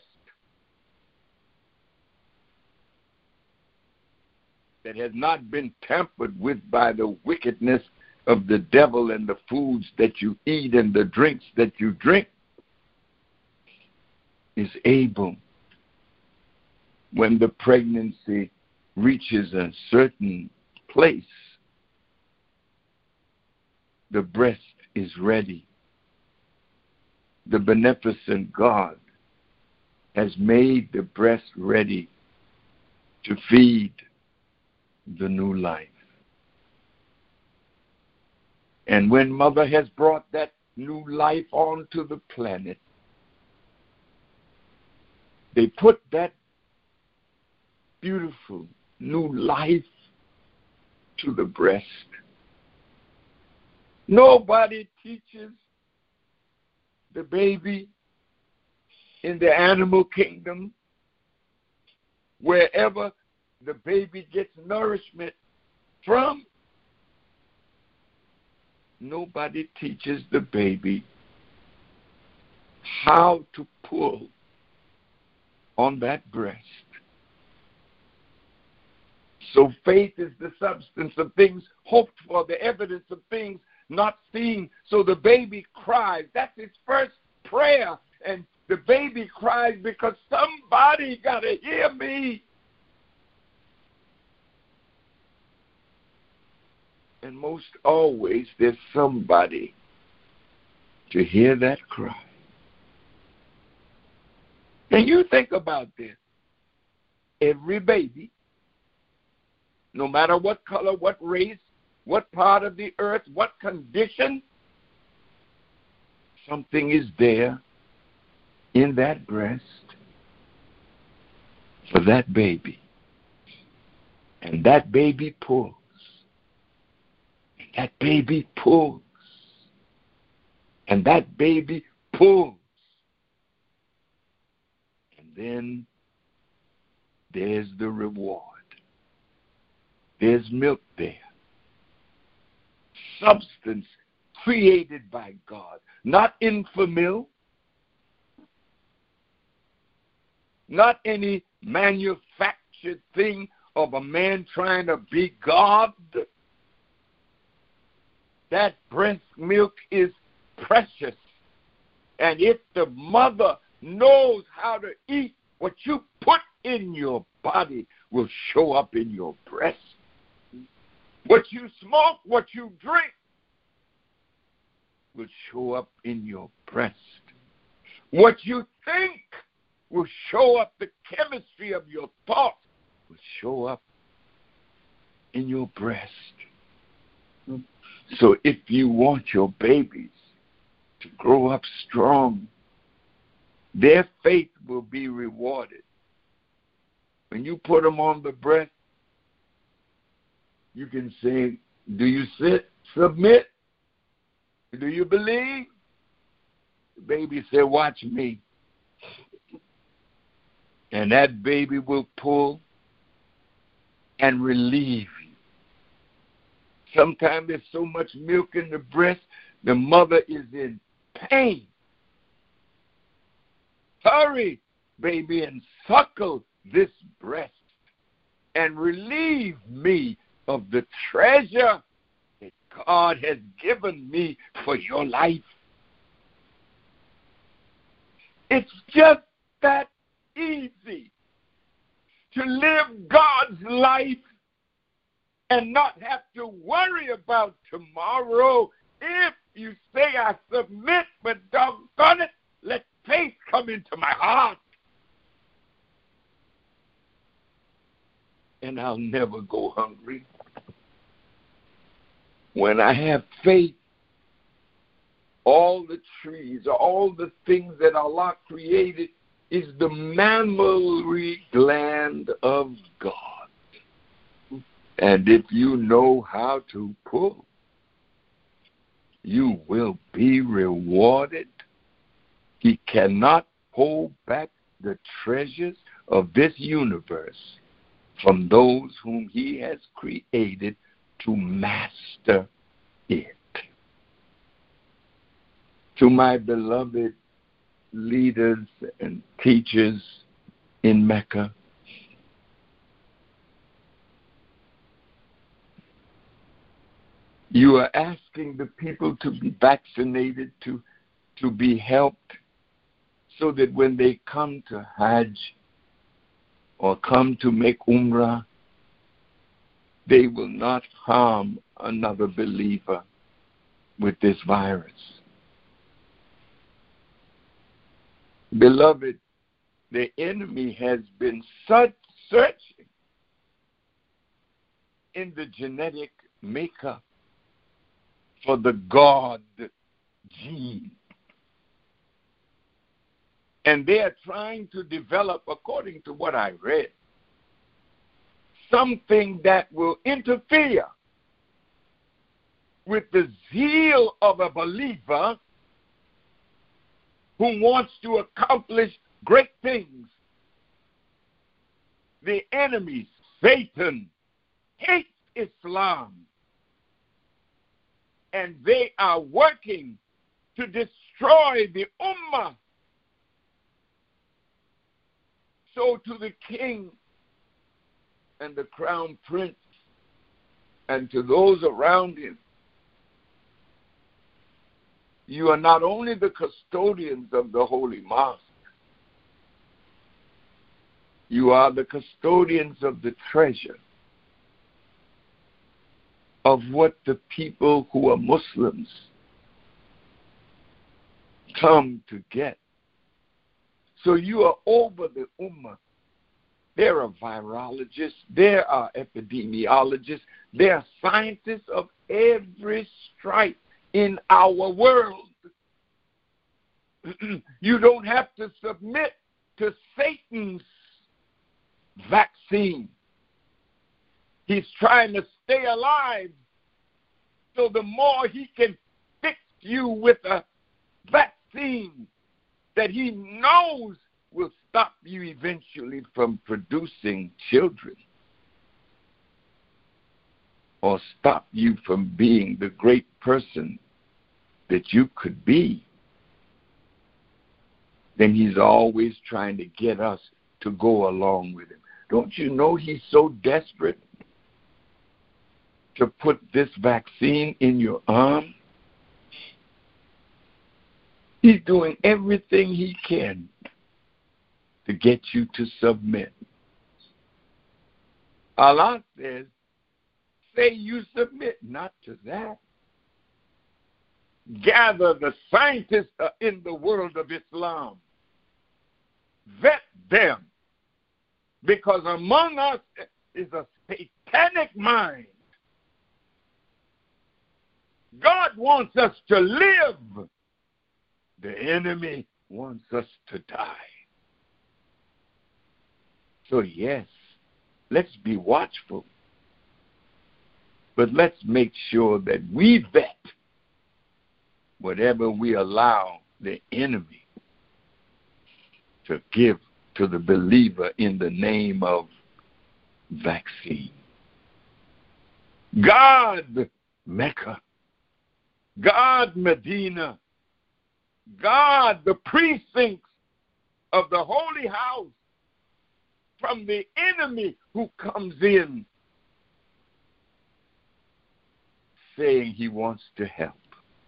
that has not been tampered with by the wickedness of the devil and the foods that you eat and the drinks that you drink is able, when the pregnancy reaches a certain place, the breast is ready. The beneficent God has made the breast ready to feed the new life. And when mother has brought that new life onto the planet, they put that beautiful new life to the breast. Nobody teaches the baby in the animal kingdom, wherever the baby gets nourishment from. Nobody teaches the baby how to pull on that breast. So faith is the substance of things hoped for, the evidence of things not seen. So the baby cries. That's his first prayer. And The baby cries because somebody got to hear me. And most always, there's somebody to hear that cry. And you think about this. Every baby, no matter what color, what race, what part of the earth, what condition, something is there in that breast for that baby. And that baby pulls. And that baby pulls. And that baby pulls. And then there's the reward. There's milk there. Substance created by God, not infamil, not any manufactured thing of a man trying to be God. That breast milk is precious. And if the mother knows how to eat, what you put in your body will show up in your breast. What you smoke, what you drink will show up in your breast. What you think will show up, the chemistry of your thoughts will show up in your breast. So if you want your babies to grow up strong, their faith will be rewarded. When you put them on the breast, you can say, do you sit, submit? Do you believe? The baby said, watch me. And that baby will pull and relieve you. Sometimes there's so much milk in the breast, the mother is in pain. Hurry, baby, and suckle this breast and relieve me of the treasure that God has given me for your life. It's just that easy to live God's life and not have to worry about tomorrow. If you say, I submit, but doggone it, let faith come into my heart. And I'll never go hungry. When I have faith, all the trees, all the things that Allah created is the mammary gland of God. And if you know how to pull, you will be rewarded. He cannot hold back the treasures of this universe from those whom he has created to master it. To my beloved leaders and teachers in Mecca, you are asking the people to be vaccinated, to, to be helped, so that when they come to Hajj or come to make Umrah, they will not harm another believer with this virus. Beloved, the enemy has been such searching in the genetic makeup for the God gene. And they are trying to develop, according to what I read, something that will interfere with the zeal of a believer who wants to accomplish great things. The enemy, Satan, hates Islam. And they are working to destroy the Ummah. So to the king and the crown prince and to those around him, you are not only the custodians of the holy mosque, You are the custodians of the treasure of what the people who are Muslims come to get. So you are over the ummah. There are virologists, there are epidemiologists, there are scientists of every stripe in our world. You don't have to submit to Satan's vaccine. He's trying to stay alive, so the more he can fix you with a vaccine that he knows will stop you eventually from producing children or stop you from being the great person that you could be, then he's always trying to get us to go along with him. Don't you know he's so desperate to put this vaccine in your arm? He's doing everything he can to get you to submit. Allah says, say you submit, not to that. Gather the scientists in the world of Islam. Vet them. Because among us is a satanic mind. God wants us to live. The enemy wants us to die. So yes, let's be watchful. But let's make sure that we vet whatever we allow the enemy to give to the believer in the name of vaccine. God, Mecca. God, Medina. God, the precincts of the holy house from the enemy who comes in saying he wants to help.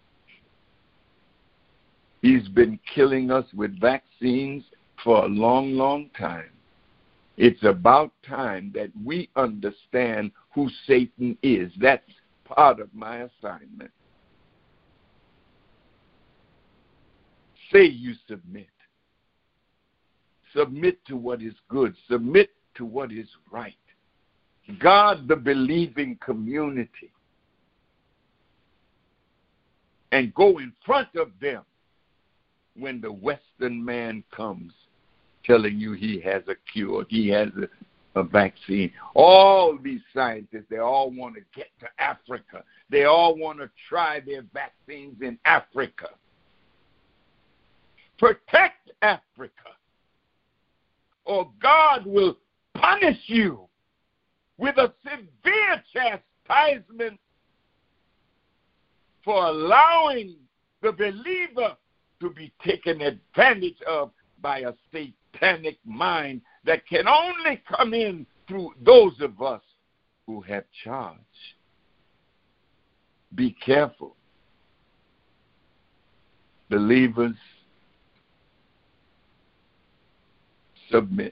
He's been killing us with vaccines for a long, long time. It's about time that we understand who Satan is. That's part of my assignment. Say you submit. Submit to what is good. Submit to what is right. Guard the believing community. And go in front of them when the Western man comes telling you he has a cure, he has a, a vaccine. All these scientists, they all want to get to Africa. They all want to try their vaccines in Africa. Protect Africa, or God will punish you with a severe chastisement for allowing the believer to be taken advantage of by a satanic mind that can only come in through those of us who have charge. Be careful. Believers, submit.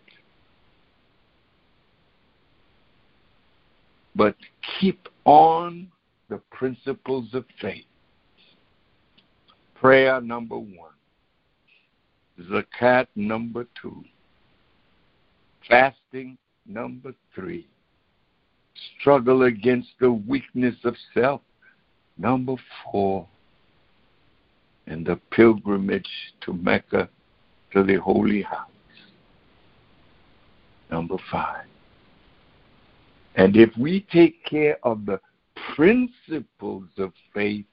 But keep on the principles of faith. Prayer number one. Zakat number two. Fasting number three. Struggle against the weakness of self number four. And the pilgrimage to Mecca, to the holy house number five. And if we take care of the principles of faith,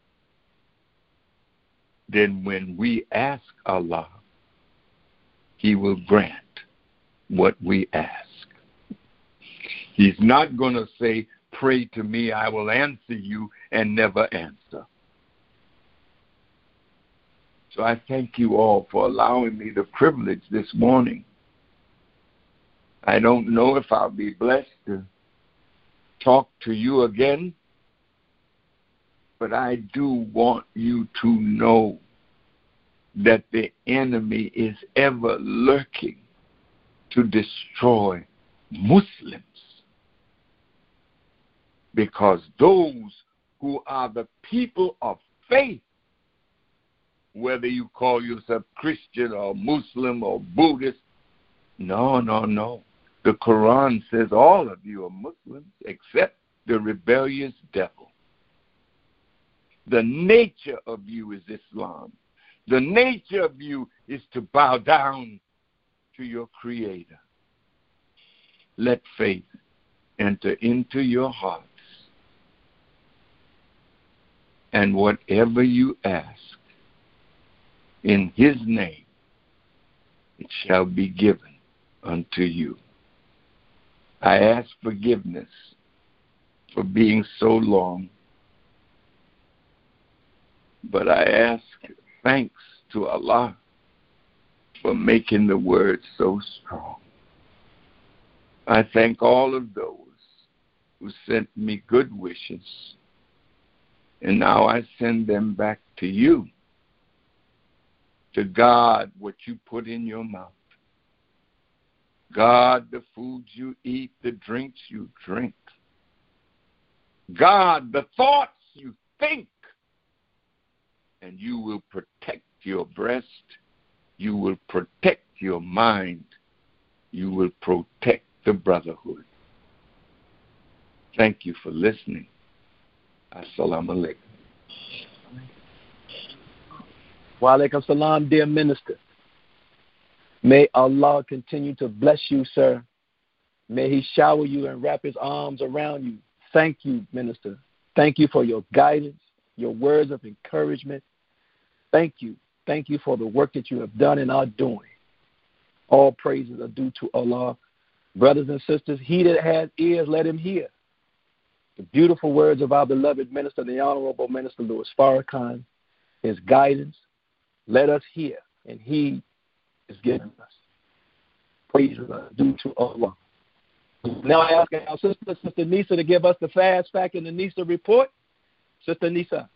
then when we ask Allah, He will grant what we ask. He's not going to say, pray to me, I will answer you, and never answer. So I thank you all for allowing me the privilege this morning. I don't know if I'll be blessed to talk to you again, but I do want you to know that the enemy is ever lurking to destroy Muslims, because those who are the people of faith, whether you call yourself Christian or Muslim or Buddhist, no, no, no. The Quran says all of you are Muslims except the rebellious devil. The nature of you is Islam. The nature of you is to bow down to your Creator. Let faith enter into your hearts, and whatever you ask in His name, it shall be given unto you. I ask forgiveness for being so long, but I ask thanks to Allah for making the word so strong. I thank all of those who sent me good wishes, and now I send them back to you to guard what you put in your mouth. Guard the foods you eat, the drinks you drink. Guard the thoughts you think, and you will protect your breast. You will protect your mind. You will protect the brotherhood. Thank you for listening. Assalamu alaikum. Wa alaikum salam, dear minister. May Allah continue to bless you, sir. May He shower you and wrap His arms around you. Thank you, minister. Thank you for your guidance, your words of encouragement. Thank you. Thank you for the work that you have done and are doing. All praises are due to Allah. Brothers and sisters, he that has ears, let him hear the beautiful words of our beloved minister, the Honorable Minister Louis Farrakhan, his guidance. Let us hear, and he is giving us. Praise due to Allah. Now I ask our sister, Sister Nisa, to give us the fast fact in the Nisa report. Sister Nisa.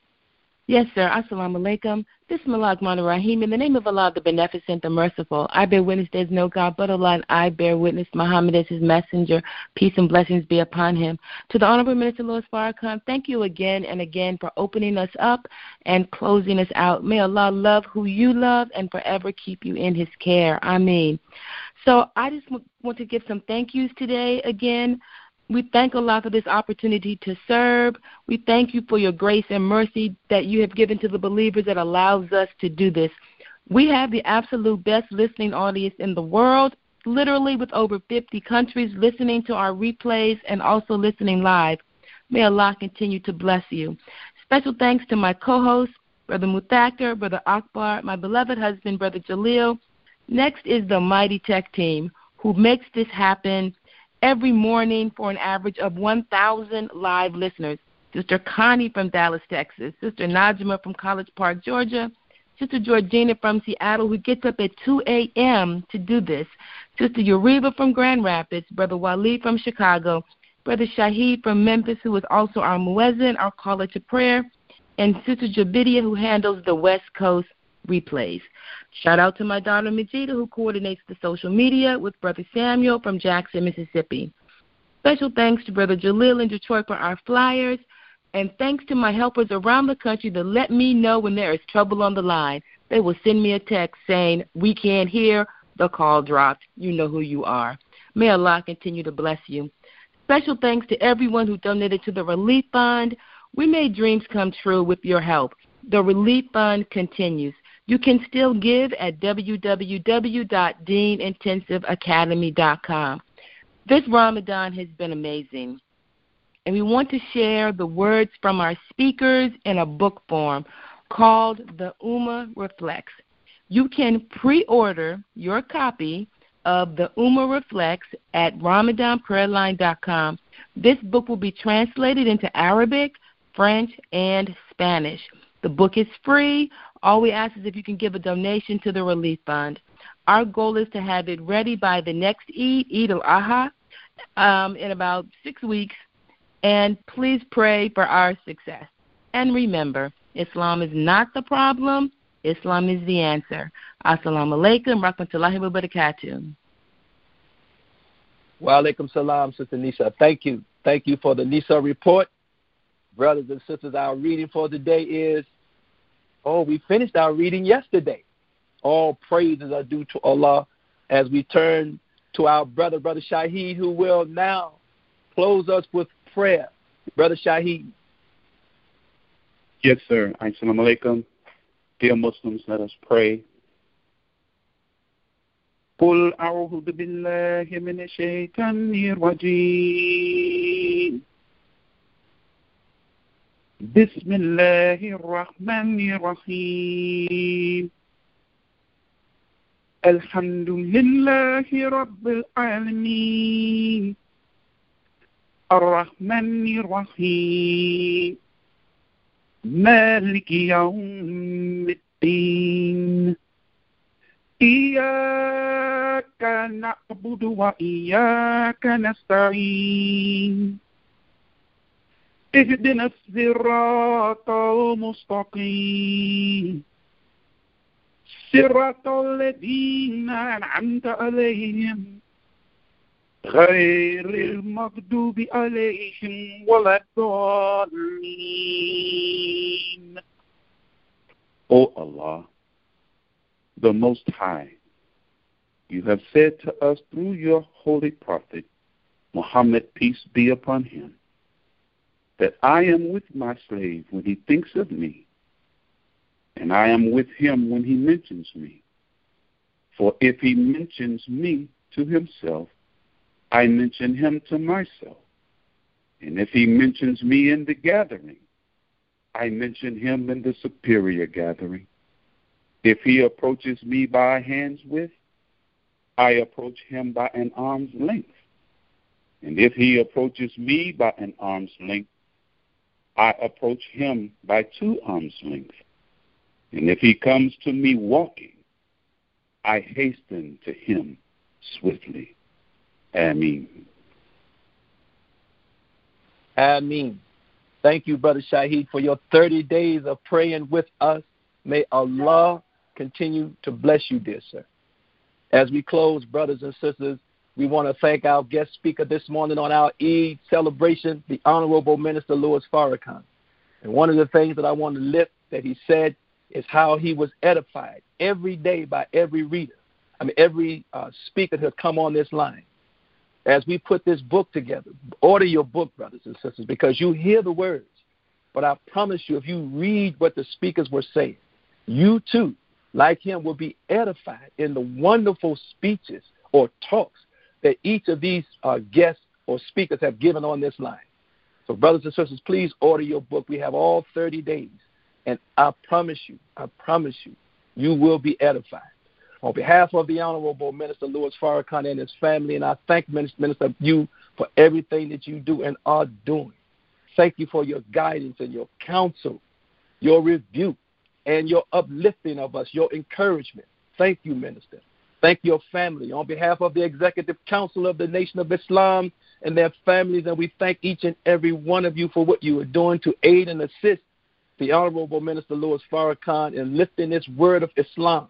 Yes, sir. Assalamu alaikum. Bismillah ar-Rahman ar-Rahim. In the name of Allah, the Beneficent, the Merciful, I bear witness there is no God but Allah, and I bear witness Muhammad is His messenger. Peace and blessings be upon him. To the Honorable Minister Louis Farrakhan, thank you again and again for opening us up and closing us out. May Allah love who you love and forever keep you in His care. Ameen. So I just want to give some thank yous today again. We thank Allah for this opportunity to serve. We thank you for your grace and mercy that you have given to the believers that allows us to do this. We have the absolute best listening audience in the world, literally with over fifty countries listening to our replays and also listening live. May Allah continue to bless you. Special thanks to my co-hosts, Brother Muthakar, Brother Akbar, my beloved husband, Brother Jalil. Next is the Mighty Tech team, who makes this happen every morning for an average of one thousand live listeners. Sister Connie from Dallas, Texas. Sister Najma from College Park, Georgia. Sister Georgina from Seattle, who gets up at two a.m. to do this. Sister Uriba from Grand Rapids. Brother Waleed from Chicago. Brother Shahid from Memphis, who is also our muezzin, our caller to prayer. And Sister Jabidia, who handles the West Coast replays. Shout out to my daughter Majida, who coordinates the social media, with Brother Samuel from Jackson, Mississippi. Special thanks to Brother Jalil in Detroit for our flyers, and thanks to my helpers around the country that let me know when there is trouble on the line. They will send me a text saying, "We can't hear, the call dropped. You know who you are." May Allah continue to bless you. Special thanks to everyone who donated to the Relief Fund. We made dreams come true with your help. The Relief Fund continues. You can still give at w w w dot dean intensive academy dot com. This Ramadan has been amazing, and we want to share the words from our speakers in a book form called The Ummah Reflects. You can pre-order your copy of The Ummah Reflects at ramadan prayer line dot com. This book will be translated into Arabic, French, and Spanish. The book is free. All we ask is if you can give a donation to the Relief Fund. Our goal is to have it ready by the next Eid, Eid al-Adha, um, in about six weeks. And please pray for our success. And remember, Islam is not the problem. Islam is the answer. Assalamu alaikum, rahmatullahi wa barakatuh. Wa alaikum salam, Sister Nisa. Thank you. Thank you for the Nisa report. Brothers and sisters, our reading for today is, oh, we finished our reading yesterday. All praises are due to Allah as we turn to our brother, Brother Shaheed, who will now close us with prayer. Brother Shaheed. Yes, sir. Assalamu alaikum. Dear Muslims, let us pray. قل أعوذ بالله من الشيطان الرجيم بسم الله الرحمن الرحيم الحمد لله رب العالمين الرحمن الرحيم مالك يوم الدين إياك نعبد وإياك نستعين اهدنا الصراط المستقيم صراط الذين أنعمت عليهم غير المغضوب عليهم ولا الضالين. O Allah, the Most High, you have said to us through your holy prophet, Muhammad, peace be upon him, that I am with my slave when he thinks of me, and I am with him when he mentions me. For if he mentions me to himself, I mention him to myself. And if he mentions me in the gathering, I mention him in the superior gathering. If he approaches me by hand's width, I approach him by an arm's length. And if he approaches me by an arm's length, I approach him by two arms' length. And if he comes to me walking, I hasten to him swiftly. Ameen. Ameen. Thank you, Brother Shaheed, for your thirty days of praying with us. May Allah continue to bless you, dear sir. As we close, brothers and sisters, we want to thank our guest speaker this morning on our Eid celebration, the Honorable Minister Louis Farrakhan. And one of the things that I want to lift that he said is how he was edified every day by every reader. I mean, every uh, speaker that has come on this line. As we put this book together, order your book, brothers and sisters, because you hear the words. But I promise you, if you read what the speakers were saying, you too, like him, will be edified in the wonderful speeches or talks that each of these uh, guests or speakers have given on this line. So, brothers and sisters, please order your book. We have all thirty days. And I promise you, I promise you, you will be edified. On behalf of the Honorable Minister Louis Farrakhan and his family, and I thank Minister, Minister you for everything that you do and are doing. Thank you for your guidance and your counsel, your rebuke, and your uplifting of us, your encouragement. Thank you, Minister. Thank your family. On behalf of the Executive Council of the Nation of Islam and their families, and we thank each and every one of you for what you are doing to aid and assist the Honorable Minister Louis Farrakhan in lifting this word of Islam.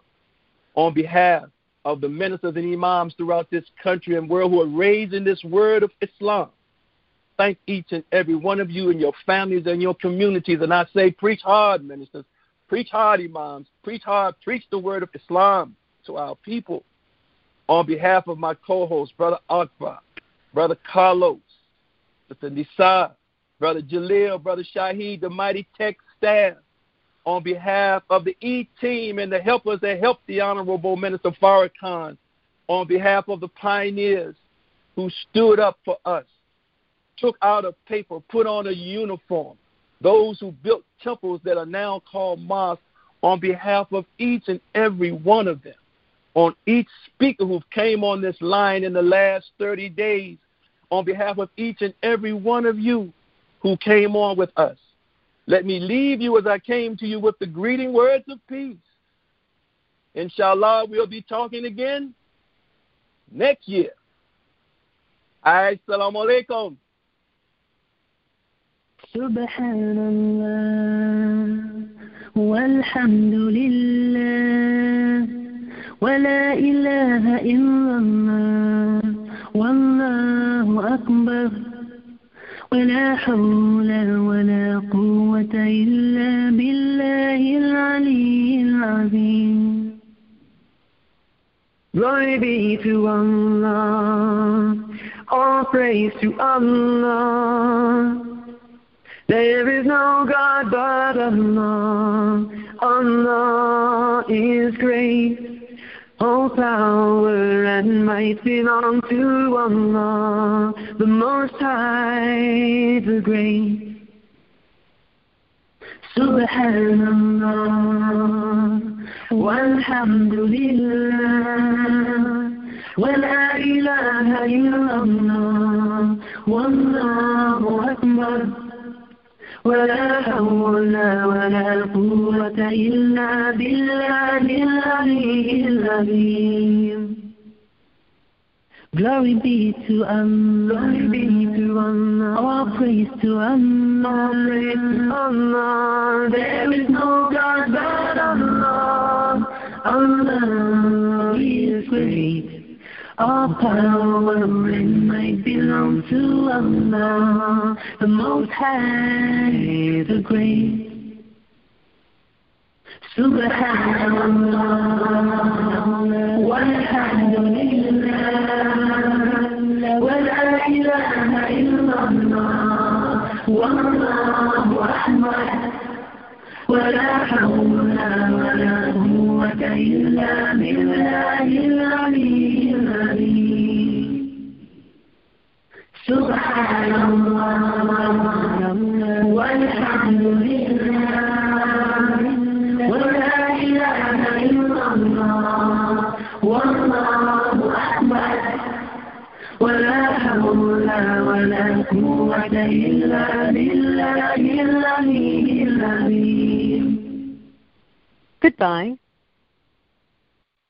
On behalf of the ministers and imams throughout this country and world who are raising this word of Islam, thank each and every one of you and your families and your communities. And I say, preach hard, ministers. Preach hard, imams. Preach hard. Preach the word of Islam to our people. On behalf of my co-host, Brother Akbar, Brother Carlos, Sister Nisa, Brother Jalil, Brother Shaheed, the Mighty Tech staff, on behalf of the E-Team and the helpers that helped the Honorable Minister Farrakhan, on behalf of the pioneers who stood up for us, took out a paper, put on a uniform, those who built temples that are now called mosques, on behalf of each and every one of them, on each speaker who came on this line in the last thirty days, on behalf of each and every one of you who came on with us. Let me leave you as I came to you with the greeting words of peace. Inshallah, we'll be talking again next year. Assalamu alaikum. Subhanallah walhamdulillah wa la ilaha illallah والله أكبر ولا حول ولا قوة إلا بالله العلي العظيم. Glory be to Allah, all praise to Allah. There is no God but Allah, Allah is great. All power and might belong to Allah, the Most High, the Great. Subhanallah, walhamdulillah, wa la ilaha illallah, wallahu akbar. ولا حول ولا قوة إلا بالله العلي العظيم. Glory be to Allah, glory be to Allah, all praise to Allah, all praise to Allah. There is no God but Allah, Allah is great. All power and might belong to Allah, the Most High, the Great. Subhanallah, walhamdulillah, wa la ilaha illallah, wallahu akbar. ولا حول ولا قوة إلا بالله العلي العظيم. سبحان الله والحمد لله ولا إله إلا الله والله أكبر ولا حول ولا قوة إلا بالله العلي العظيم. Goodbye.